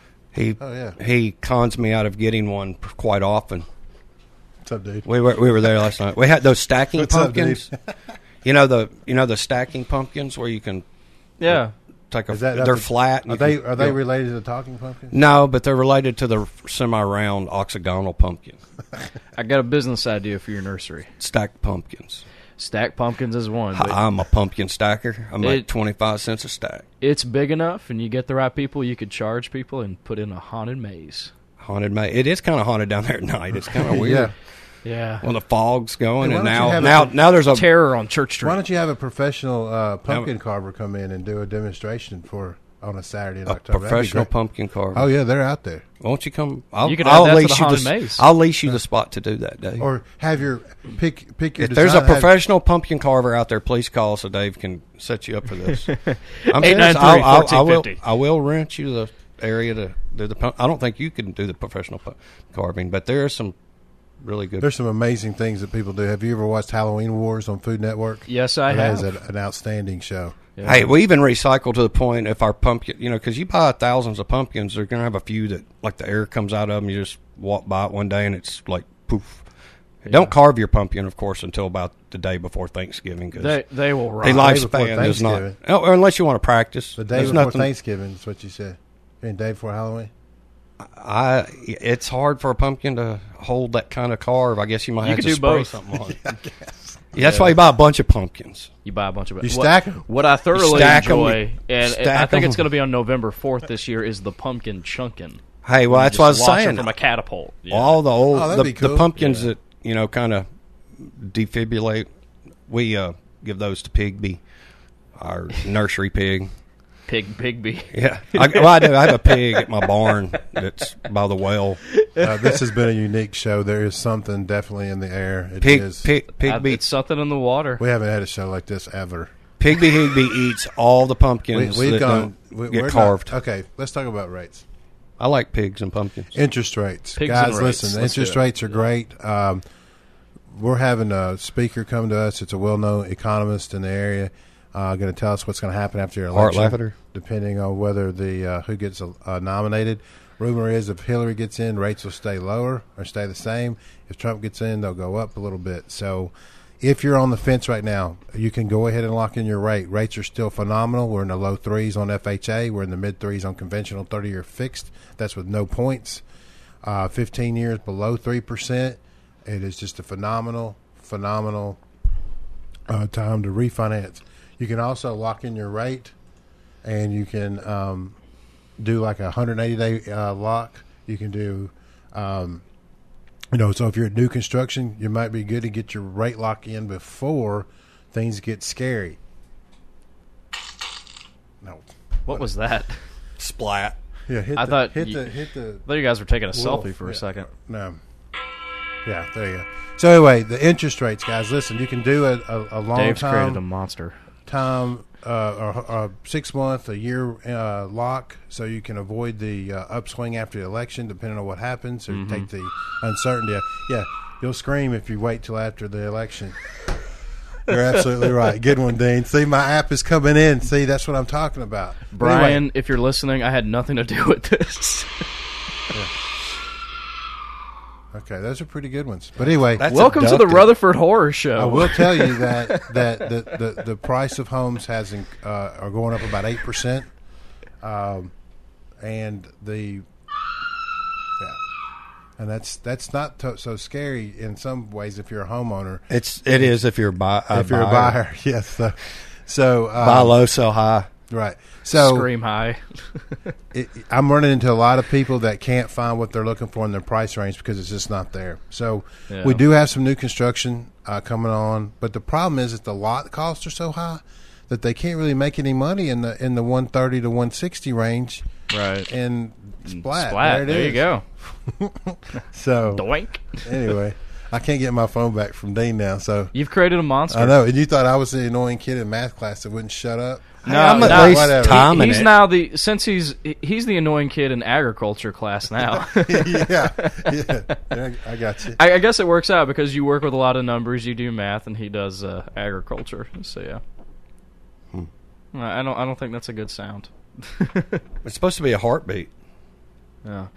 he cons me out of getting one quite often. What's up, dude? We were there last night. We had those stacking What's pumpkins. Up, you know the stacking pumpkins where you can take a. They're flat. Are they related to the talking pumpkins? No, but they're related to the semi-round octagonal pumpkin. I got a business idea for your nursery. Stacked pumpkins. Stacked pumpkins is one. I'm a pumpkin stacker. I make 25 cents a stack. It's big enough, and you get the right people. You could charge people and put in a haunted maze. Haunted maze. It is kind of haunted down there at night. It's kind of weird. Yeah. When the fog's going, Hey, and why now there's a terror on Church Street. Why don't you have a professional pumpkin carver come in and do a demonstration on a Saturday in October? Professional pumpkin carver. Oh yeah, they're out there. Won't you come? You can add that to the haunted lease maze. I'll lease you the spot to do that, Dave. Or have your pick your. If there's a professional pumpkin carver out there, please call so Dave can set you up for this. I'm serious. I will rent you the area to do the. I don't think you can do the professional carving, but there are some really good. There's some amazing things that people do. Have you ever watched Halloween Wars on Food Network? Yes, I have. That is an outstanding show. Yeah. Hey, we even recycle to the point if our pumpkin, because you buy thousands of pumpkins, they're going to have a few that, like, the air comes out of them. You just walk by it one day and it's like poof. Yeah. Don't carve your pumpkin, of course, until about the day before Thanksgiving. Cause they will rot. The lifespan is not. Or unless you want to practice. The day before Thanksgiving is what you said. The day before Halloween. It's hard for a pumpkin to hold that kind of carve. I guess you might have to spray something on it. I guess. Yeah, that's why you buy a bunch of pumpkins. You buy a bunch of. You stack them. What I thoroughly enjoy, and I think it's going to be on November 4th this year, is the pumpkin chunkin'. Hey, well, that's what I was saying. From a catapult. Yeah. All the old cool. the pumpkins that kind of defibrillate. We give those to Pigby, our nursery pig. Pigby. Yeah. I do. I have a pig at my barn that's by the well. This has been a unique show. There is something definitely in the air. Pigby. It's something in the water. We haven't had a show like this ever. Pigby Higby eats all the pumpkins we're carved. Okay, let's talk about rates. I like pigs and pumpkins. Interest rates. Pigs Guys, and rates. listen, interest rates are great. We're having a speaker come to us. It's a well-known economist in the area. Going to tell us what's going to happen after your election. Art Lafferty. Depending on whether the who gets nominated. Rumor is if Hillary gets in, rates will stay lower or stay the same. If Trump gets in, they'll go up a little bit. So if you're on the fence right now, you can go ahead and lock in your rate. Rates are still phenomenal. We're in the low 3s on FHA. We're in the mid 3s on conventional 30-year fixed. That's with no points. 15 years below 3%. It is just a phenomenal time to refinance. You can also lock in your rate, and you can do like a 180-day lock. You can do, so if you're at new construction, you might be good to get your rate lock in before things get scary. No. What was that? Splat. Yeah, I thought you guys were taking a selfie for a second. No. Yeah, there you go. So anyway, the interest rates, guys. Listen, you can do a long Dave's time. created a monster. Mm-hmm. 6 month, a year lock, so you can avoid the upswing after the election, depending on what happens, or take the uncertainty. Yeah, you'll scream if you wait till after the election. You're absolutely right. Good one, Dean. See, my app is coming in. See, that's what I'm talking about. Brian, anyway, if you're listening, I had nothing to do with this. Yeah. Okay, those are pretty good ones. But anyway, welcome to the Rutherford Horror Show. I will tell you that the price of homes are going up about 8%, and that's not so scary in some ways if you're a homeowner. It is if you're a buyer. Yes. So buy low, sell high. Right. So scream high. I'm running into a lot of people that can't find what they're looking for in their price range because it's just not there. So we do have some new construction coming on, but the problem is that the lot costs are so high that they can't really make any money in the 130 to 160 range. Right. And splat. There you go. So doink. Anyway. I can't get my phone back from Dean now. So you've created a monster. I know, and you thought I was the annoying kid in math class that wouldn't shut up. No, I'm at least timing he's it. now he's the annoying kid in agriculture class now. yeah, I got you. I guess it works out because you work with a lot of numbers. You do math, and he does agriculture. So yeah, I don't think that's a good sound. It's supposed to be a heartbeat. Yeah.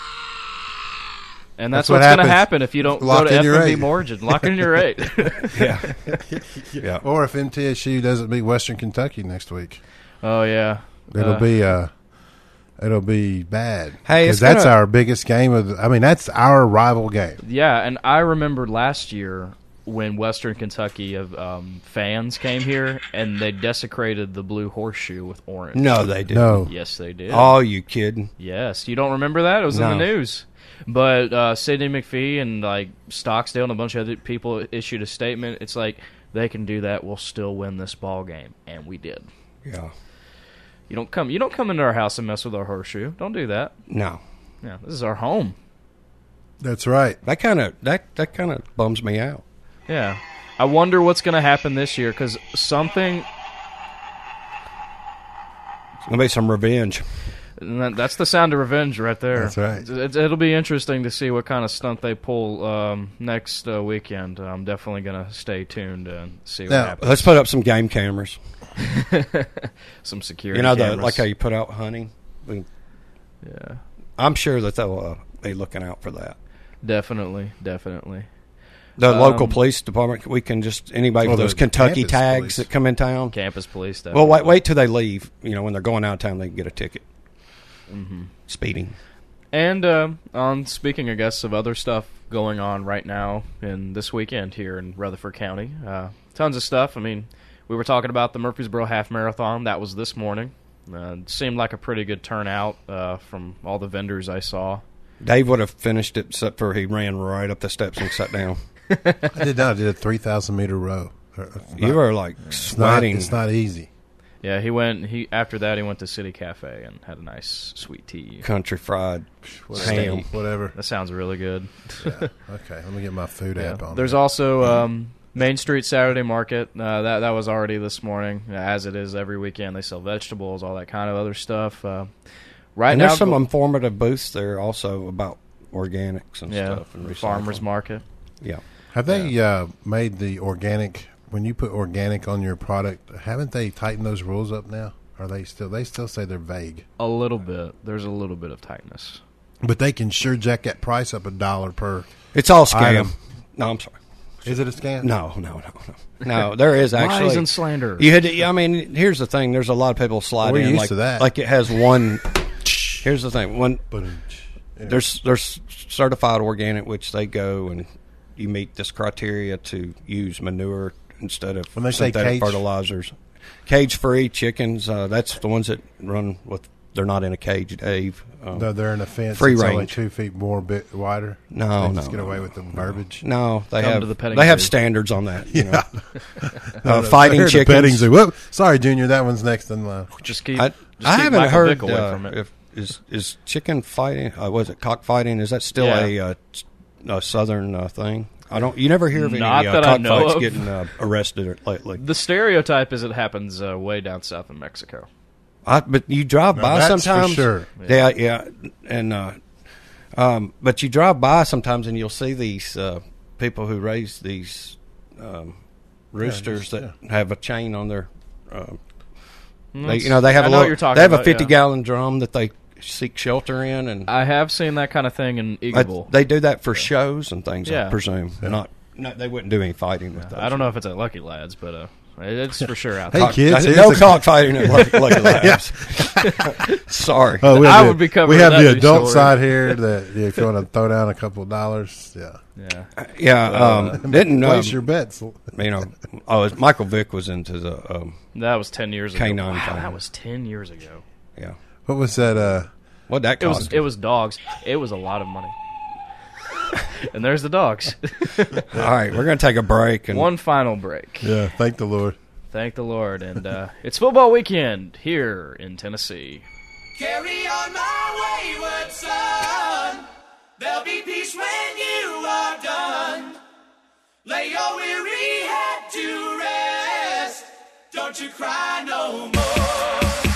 And that's what's going to happen if you don't go to FNB Mortgage. Lock in your rate. Yeah. Or if MTSU doesn't beat Western Kentucky next week. Oh yeah, it'll be bad. Hey, because that's our biggest game that's our rival game. Yeah, and I remember last year when Western Kentucky fans came here and they desecrated the blue horseshoe with orange. No, they didn't. No. Yes, they did. Oh, you kidding? Yes, you don't remember that? It was in the news. But Sidney McPhee and Stocksdale and a bunch of other people issued a statement. It's like, they can do that. We'll still win this ball game, and we did. Yeah. You don't come into our house and mess with our horseshoe. Don't do that. No. Yeah, this is our home. That's right. That kind of bums me out. Yeah. I wonder what's going to happen this year because It's going to be some revenge. And that's the sound of revenge right there. That's right. It'll be interesting to see what kind of stunt they pull next weekend. I'm definitely going to stay tuned and see what happens. Let's put up some game cameras. Some security cameras. Like how you put out hunting. Yeah. I'm sure that they'll be looking out for that. Definitely. The local police department, we can anybody with those Kentucky tags police that come in town. Campus police, definitely. Well, wait till they leave. When they're going out of town, they can get a ticket. Mm-hmm. Speeding. And on speaking, I guess, of other stuff going on right now in this weekend here in Rutherford County, tons of stuff. I mean, we were talking about the Murfreesboro Half Marathon. That was this morning. It seemed like a pretty good turnout from all the vendors I saw. Dave would have finished it, except for he ran right up the steps and sat down. I did not. I did a 3,000-meter row. You were sweating. It's not easy. Yeah, after that he went to City Cafe and had a nice sweet tea. Country fried ham. Whatever. That sounds really good. Yeah. Okay, let me get my food app on. There's also Main Street Saturday Market. That was already this morning, as it is every weekend. They sell vegetables, all that kind of other stuff. There's some informative booths there also about organics and stuff. And the farmers market. Yeah. Have they made the organic? When you put organic on your product, haven't they tightened those rules up now? Are they still? They still say they're vague. A little bit. There's a little bit of tightness. But they can sure jack that price up $1 per. It's all scam. Item. No, I'm sorry. Is it a scam? No, there is actually lies and slander. Here's the thing. There's a lot of people slide We're in used to that. like it has one. Here's the thing. There's certified organic, which they go and you meet this criteria to use manure instead of synthetic fertilizers. Cage-free chickens, that's the ones that run with. They're not in a cage, Dave. No, they're in a fence. Free it's range. Only 2 feet more bit wider. No, just get away with the verbiage. No, they Come have. to the petting they have zoo. standards on that. Yeah. Fighting They're the chickens. petting zoo. Whoop. Sorry, Junior. That one's next in line. Just keep. I keep haven't Michael heard Vick away from it. is chicken fighting. Was it cockfighting? Is that still a southern thing? You never hear of any cockfights getting arrested lately. The stereotype is it happens way down south in Mexico. But you drive by that's sometimes. for sure. Yeah, and but you drive by sometimes and you'll see these people who raise these roosters that have a chain on their. They have I know what you're talking they have about, a 50-gallon drum that they seek shelter in. And I have seen that kind of thing in Eagleville. They do that for shows and things, Yeah. I presume. No, they wouldn't do any fighting with those. I don't know if it's at Lucky Lads, but it's for sure out Hey, there. kids, no cockfighting at Lucky Labs. Sorry. Oh, I would be covering We have that the news adult story. side here that if you want to throw down a couple of dollars, Didn't place your bets. Michael Vick was into the That was 10 years ago. Canine Wow, fighting. that was 10 years ago. Yeah. What was that? What that cost? It was dogs. It was a lot of money. And there's the dogs. All right, we're going to take a break. And One final break. Yeah, thank the Lord. Thank the Lord. And it's football weekend here in Tennessee. Carry on my wayward son. There'll be peace when you are done. Lay your weary head to rest. Don't you cry no more.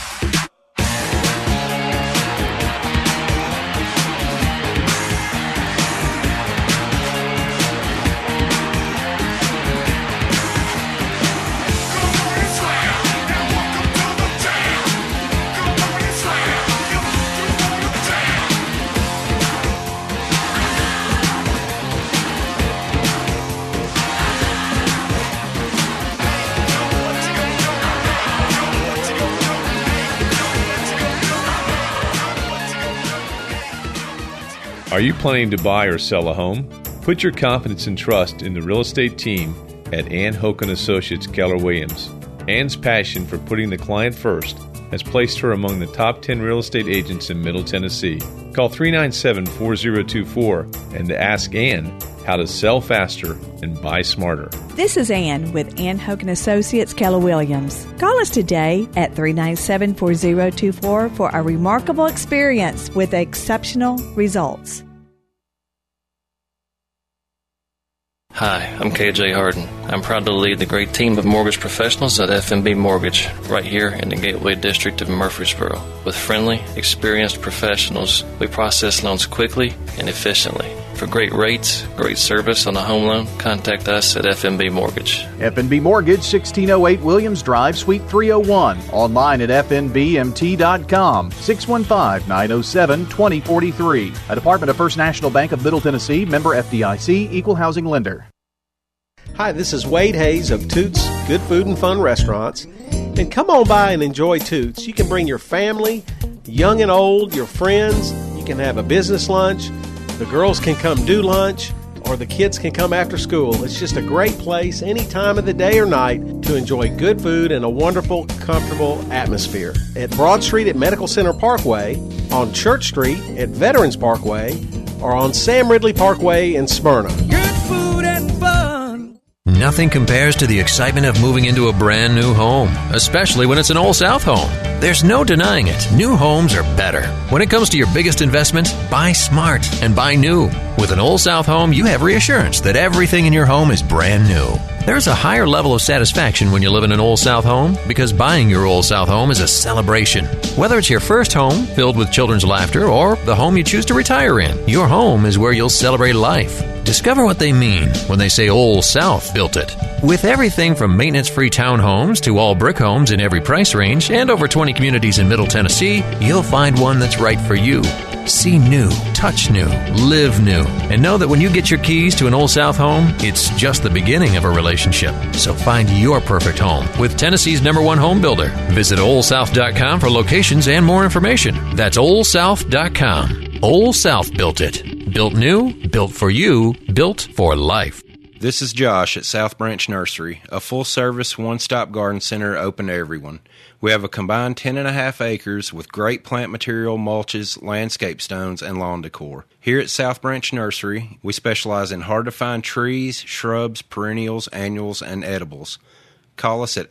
Are you planning to buy or sell a home? Put your confidence and trust in the real estate team at Ann Hoke & Associates Keller Williams. Ann's passion for putting the client first has placed her among the top 10 real estate agents in Middle Tennessee. Call 397-4024 and ask Ann how to sell faster and buy smarter. This is Ann with Ann Hoke & Associates Keller Williams. Call us today at 397-4024 for a remarkable experience with exceptional results. Hi, I'm KJ Harden. I'm proud to lead the great team of mortgage professionals at FNB Mortgage, right here in the Gateway District of Murfreesboro. With friendly, experienced professionals, we process loans quickly and efficiently. For great rates, great service on a home loan, contact us at FNB Mortgage. FNB Mortgage, 1608 Williams Drive, Suite 301. Online at fnbmt.com, 615-907-2043. A Department of First National Bank of Middle Tennessee, member FDIC, equal housing lender. Hi, this is Wade Hayes of Toots Good Food and Fun Restaurants. And come on by and enjoy Toots. You can bring your family, young and old, your friends. You can have a business lunch. The girls can come do lunch, or the kids can come after school. It's just a great place any time of the day or night to enjoy good food and a wonderful, comfortable atmosphere. At Broad Street at Medical Center Parkway, on Church Street at Veterans Parkway, or on Sam Ridley Parkway in Smyrna. Good food and fun. Nothing compares to the excitement of moving into a brand new home, especially when it's an Old South home. There's no denying it. New homes are better. When it comes to your biggest investment, buy smart and buy new. With an Old South home, you have reassurance that everything in your home is brand new. There's a higher level of satisfaction when you live in an Old South home because buying your Old South home is a celebration. Whether it's your first home filled with children's laughter or the home you choose to retire in, your home is where you'll celebrate life. Discover what they mean when they say Old South built it. With everything from maintenance-free townhomes to all brick homes in every price range and over 20 communities in Middle Tennessee, you'll find one that's right for you. See new, touch new, live new, and know that when you get your keys to an Old South home, it's just the beginning of a relationship. So find your perfect home with Tennessee's #1 home builder. Visit OldSouth.com for locations and more information. That's OldSouth.com. Old South built it. Built new, built for you, built for life. This is Josh at South Branch Nursery, a full-service, one-stop garden center open to everyone. We have a combined 10.5 acres with great plant material, mulches, landscape stones, and lawn decor. Here at South Branch Nursery, we specialize in hard-to-find trees, shrubs, perennials, annuals, and edibles. Call us at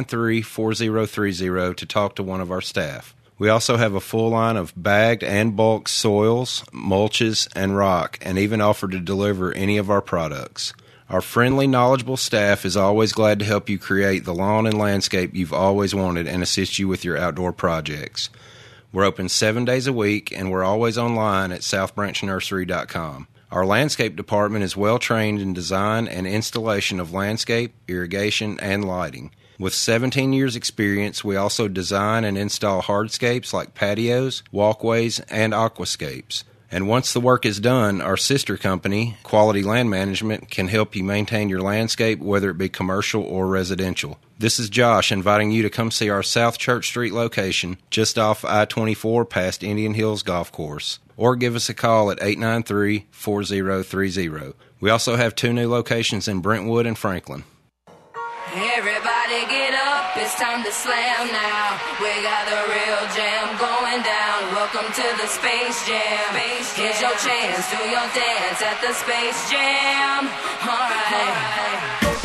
893-4030 to talk to one of our staff. We also have a full line of bagged and bulk soils, mulches, and rock, and even offer to deliver any of our products. Our friendly, knowledgeable staff is always glad to help you create the lawn and landscape you've always wanted and assist you with your outdoor projects. We're open 7 days a week, and we're always online at southbranchnursery.com. Our landscape department is well trained in design and installation of landscape, irrigation, and lighting. With 17 years experience, we also design and install hardscapes like patios, walkways, and aquascapes. And once the work is done, our sister company, Quality Land Management, can help you maintain your landscape, whether it be commercial or residential. This is Josh inviting you to come see our South Church Street location just off I-24 past Indian Hills Golf Course. Or give us a call at 893-4030. We also have 2 new locations in Brentwood and Franklin. Everybody get up, it's time to slam now. We got the real jam going down. Welcome to the Space Jam. Here's your chance, do your dance at the Space Jam. Alright.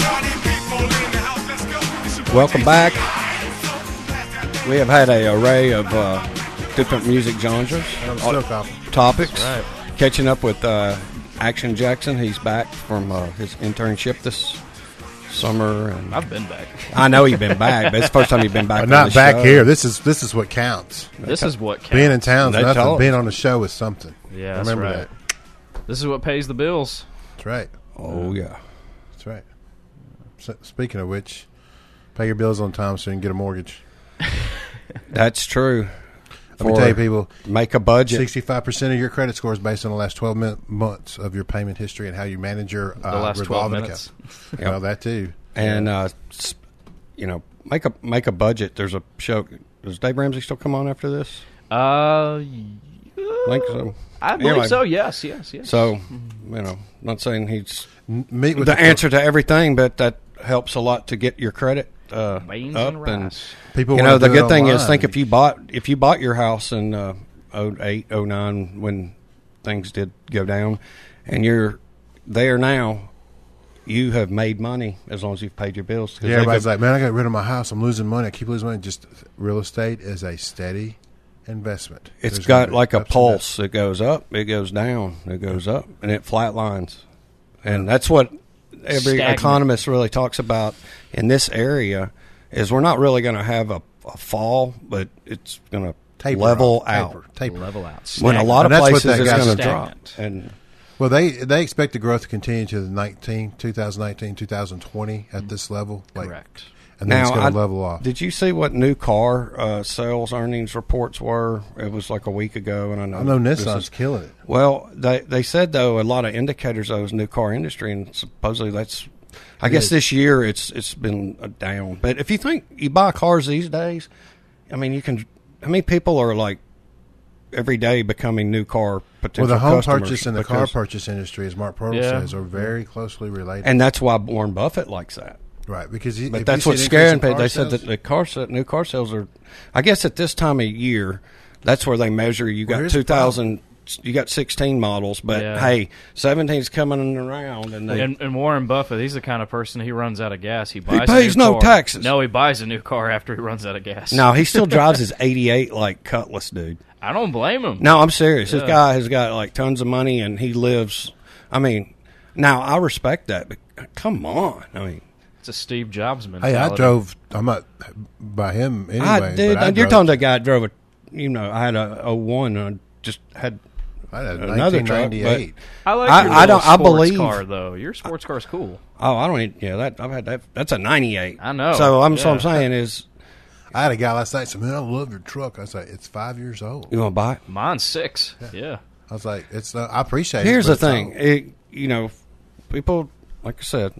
Welcome back. We have had an array of different music genres, topics. Right. Catching up with Action Jackson. He's back from his internship this summer. And I've been back. I know you've been back, but it's the first time you've been back. But not the back show. here. This is what counts. This is what counts. Being in town's They nothing. told Being us. on the show is something. Yeah, that's remember right. that. This is what pays the bills. That's right. Oh yeah, that's right. So, speaking of which, pay your bills on time so you can get a mortgage. That's true. Let me tell you, people, make a budget. 65% of your credit score is based on the last 12 months of your payment history and how you manage your The last 12 revolving minutes. account. Well, that too. And make a budget. There's a show. Does Dave Ramsey still come on after this? Think so. I believe Anyway, so. Yes. So, not saying he's meet with the answer to everything, but that helps a lot to get your credit Beans up. and rice. People the wanna do good it thing is, online. think if you bought your house in 08, 09 when things did go down, and you're there now, you have made money as long as you've paid your bills. Yeah, everybody's like, man, I got rid of my house. I'm losing money. I keep losing money. Just real estate is a steady investment. It's There's got gonna be like a ups and pulse. It goes up, it goes down, it goes up, and it flatlines. And that's what every Stagnant. economist really talks about in this area is we're not really going to have a fall, but it's going to Taper level off. out. Taper. Level out. When a lot of And that's what places that it's guy's going to drop. stagnant. And Well, they expect the growth to continue to the 2019, 2020 at this level. Correct. And then it's now, going to level off. Did you see what new car sales earnings reports were? It was like a week ago, and I know Nissan's killing it. Well, they said, though, a lot of indicators of the new car industry, and supposedly that's, I guess this year it's been down. But if you think you buy cars these days, I mean, how many people are like every day becoming new car potential Well, the home customers purchase and the car purchase industry, as Mark Pearl Yeah. says, are very closely related. And that's why Warren Buffett likes that. Right, because But that's what's scaring people. They said that new car sales are, I guess at this time of year, that's where they measure. You got here's the 2000, you got 16 models, but Yeah. hey, 17's coming around. And Warren Buffett, he's the kind of person, he runs out of gas. He buys pays a new no car. taxes. No, he buys a new car after he runs out of gas. No, he still drives his 88 like Cutlass, dude. I don't blame him. No, I'm serious. This Yeah. guy has got like tons of money, and he lives. I mean, now I respect that, but come on, I mean. It's a Steve Jobs mentality. Hey, I drove. I'm not by him anyway. I did. but I You're drove- talking to a guy that drove a. I had a 01. And I just had I had a another truck. 1998. I like your I little don't. I sports believe. car, though. Your sports car's cool. Oh, I don't. Yeah, that I've had that. That's a 98. I know. So Yeah. what I'm saying is, I had a guy last night say, "Man, I love your truck." I was like, "It's 5 years old." you want to buy it? Mine's 6. Yeah. I was like, "It's." I appreciate it. Here's but the it's thing. old. People, like I said,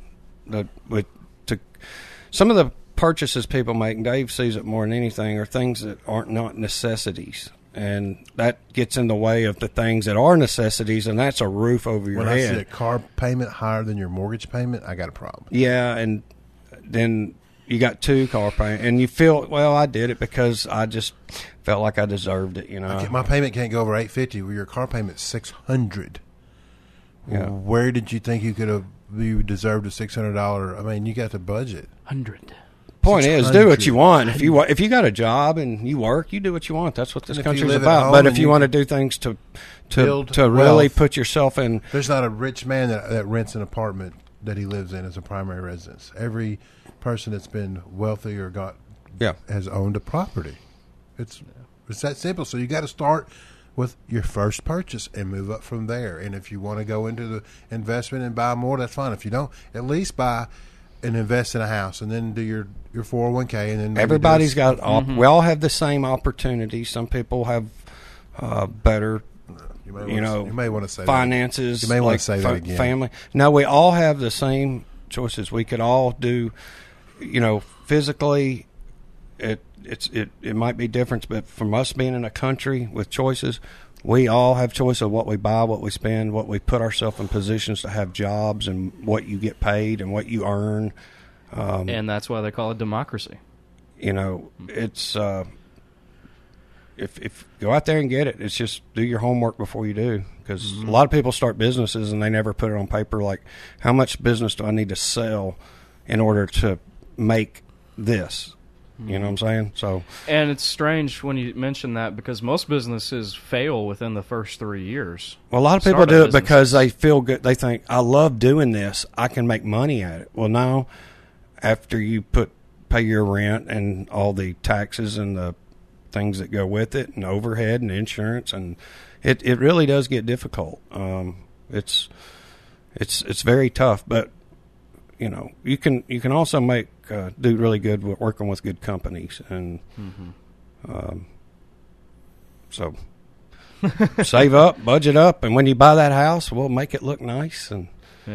some of the purchases people make, and Dave sees it more than anything, are things that aren't not necessities. And that gets in the way of the things that are necessities, and that's a roof over your When I see a head. car payment higher than your mortgage payment, I got a problem. Yeah, and then you got 2 car payments, and you feel, well, I did it because I just felt like I deserved it, My payment can't go over $850. Well, your car payment's $600. Yeah. Where did you think you deserved a $600? I mean, you got the budget. 100. Point is, do what you want. If you got a job and you work, you do what you want. That's what this And if you country's live at about. home But if and you you want to can do things to build really wealth. put yourself in, There's not a rich man that rents an apartment that he lives in as a primary residence. Every person that's been wealthy or has owned a property. It's that simple. So you got to start with your first purchase and move up from there. And if you want to go into the investment and buy more, that's fine. If you don't, at least buy and invest in a house, and then do your 401k, and then maybe everybody's got. We all have the same opportunities. Some people have better. You may want to say finances. You may want to say that again. Family. No, we all have the same choices. We could all do. Physically, it might be different, but from us being in a country with choices, we all have choice of what we buy, what we spend, what we put ourselves in positions to have jobs, and what you get paid and what you earn. And that's why they call it democracy. It's if go out there and get it. It's just do your homework before you do, because a lot of people start businesses and they never put it on paper. Like, how much business do I need to sell in order to make this? You know what I'm saying? So, and it's strange when you mention that, because most businesses fail within the first 3 years. Well, a lot of people do it because they feel good. They think, I love doing this. I can make money at it. Well, now, after you pay your rent and all the taxes and the things that go with it, and overhead and insurance, and it really does get difficult. It's very tough, but you can also do really good with working with good companies, and so save up, budget up, and when you buy that house, we'll make it look nice, and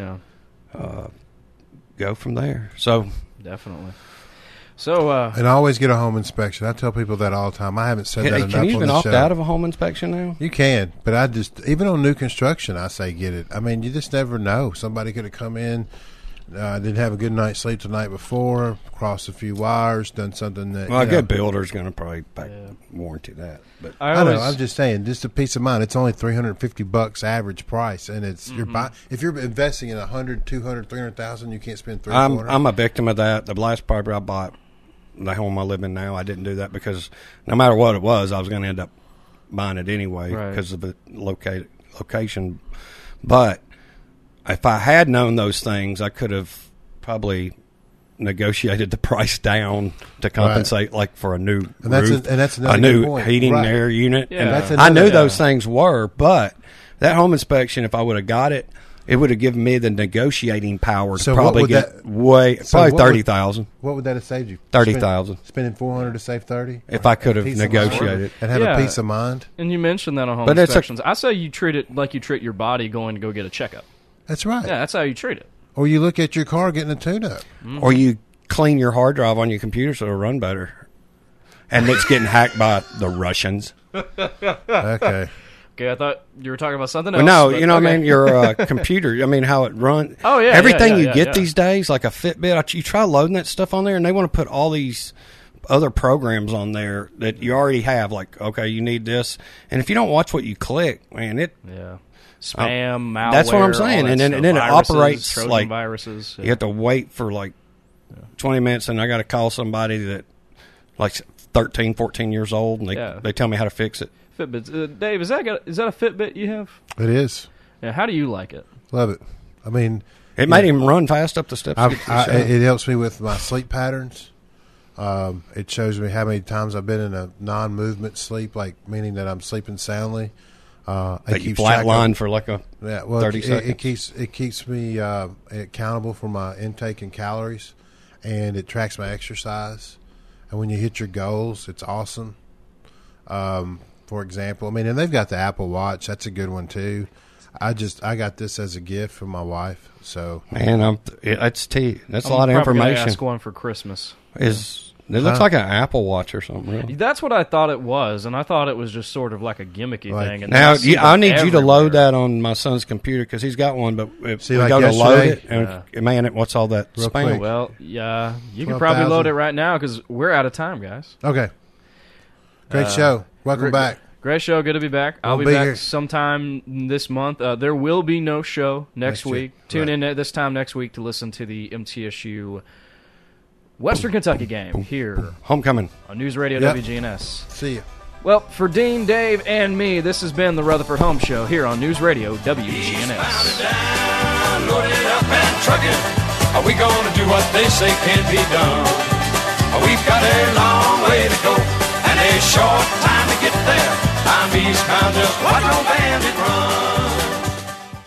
go from there. So definitely. So and always get a home inspection. I tell people that all the time. I haven't said that enough on the show. Can you even opt out of a home inspection now? You can, but even on new construction, I say get it. I mean, you just never know. Somebody could have come in. Didn't have a good night's sleep the night before, crossed a few wires, done something that... Well, a good builder's going to probably warranty that. But I know. I'm just saying, just a peace of mind. It's only $350 average price, and it's if you're investing in $100,000, $200,000, $300,000, you can't spend $300,000. I'm a victim of that. The last property I bought, the home I live in now, I didn't do that because no matter what it was, I was going to end up buying it anyway because of the location. But if I had known those things, I could have probably negotiated the price down to compensate, like for a new roof, that's a new heating and air unit. Yeah. And I knew those things were, but that home inspection, if I would have got it, it would have given me the negotiating power to probably get probably $30,000. What would that have saved you? $30,000. Spending $400 to save $30,000? If I could have negotiated and have a peace of mind. And you mentioned that on home inspections. I say you treat it like you treat your body going to go get a checkup. That's right. Yeah, that's how you treat it. Or you look at your car getting a tune-up. Or you clean your hard drive on your computer so it'll run better. And it's getting hacked by the Russians. Okay. Okay, I thought you were talking about something else. No, you know what I mean? Your computer, I mean, how it runs. Oh, yeah. Everything you get these days, like a Fitbit, you try loading that stuff on there, and they want to put all these other programs on there that you already have. Like, okay, you need this. And if you don't watch what you click, man, spam, malware. That's what I'm saying. And then it operates Trojan like viruses. You have to wait for like 20 minutes, and I got to call somebody that like 13, 14 years old, and they tell me how to fix it. Fitbits. Dave, is that a Fitbit you have? It is. Yeah. How do you like it? Love it. I mean, it made him run fast up the steps. It helps me with my sleep patterns. It shows me how many times I've been in a non-movement sleep, like meaning that I'm sleeping soundly. That you flatline for like 30 seconds. It keeps me accountable for my intake and calories, and it tracks my exercise. And when you hit your goals, it's awesome. For example, I mean, and they've got the Apple Watch. That's a good one too. I got this as a gift from my wife. So man, that's a lot of information. Ask one for Christmas. It looks like an Apple Watch or something. Really. That's what I thought it was, and I thought it was just sort of like a gimmicky thing. And now I need you to load that on my son's computer because he's got one. But if we go to load it, and man, what's all that spam? Quick. Well, yeah, you can probably load it right now because we're out of time, guys. Okay. Great show. Welcome back. Great show. Good to be back. I'll be back sometime this month. There will be no show next week. Tune in at this time next week to listen to the MTSU Western Kentucky game here. Homecoming. On News Radio WGNS. See you. Well, for Dean, Dave, and me, this has been the Rutherford Home Show here on News Radio WGNS. Down, loaded up and trucking. Are we going to do what they say can't be done? We've got a long way to go and a short time to get there. I'm eastbound, just watch no bandit run.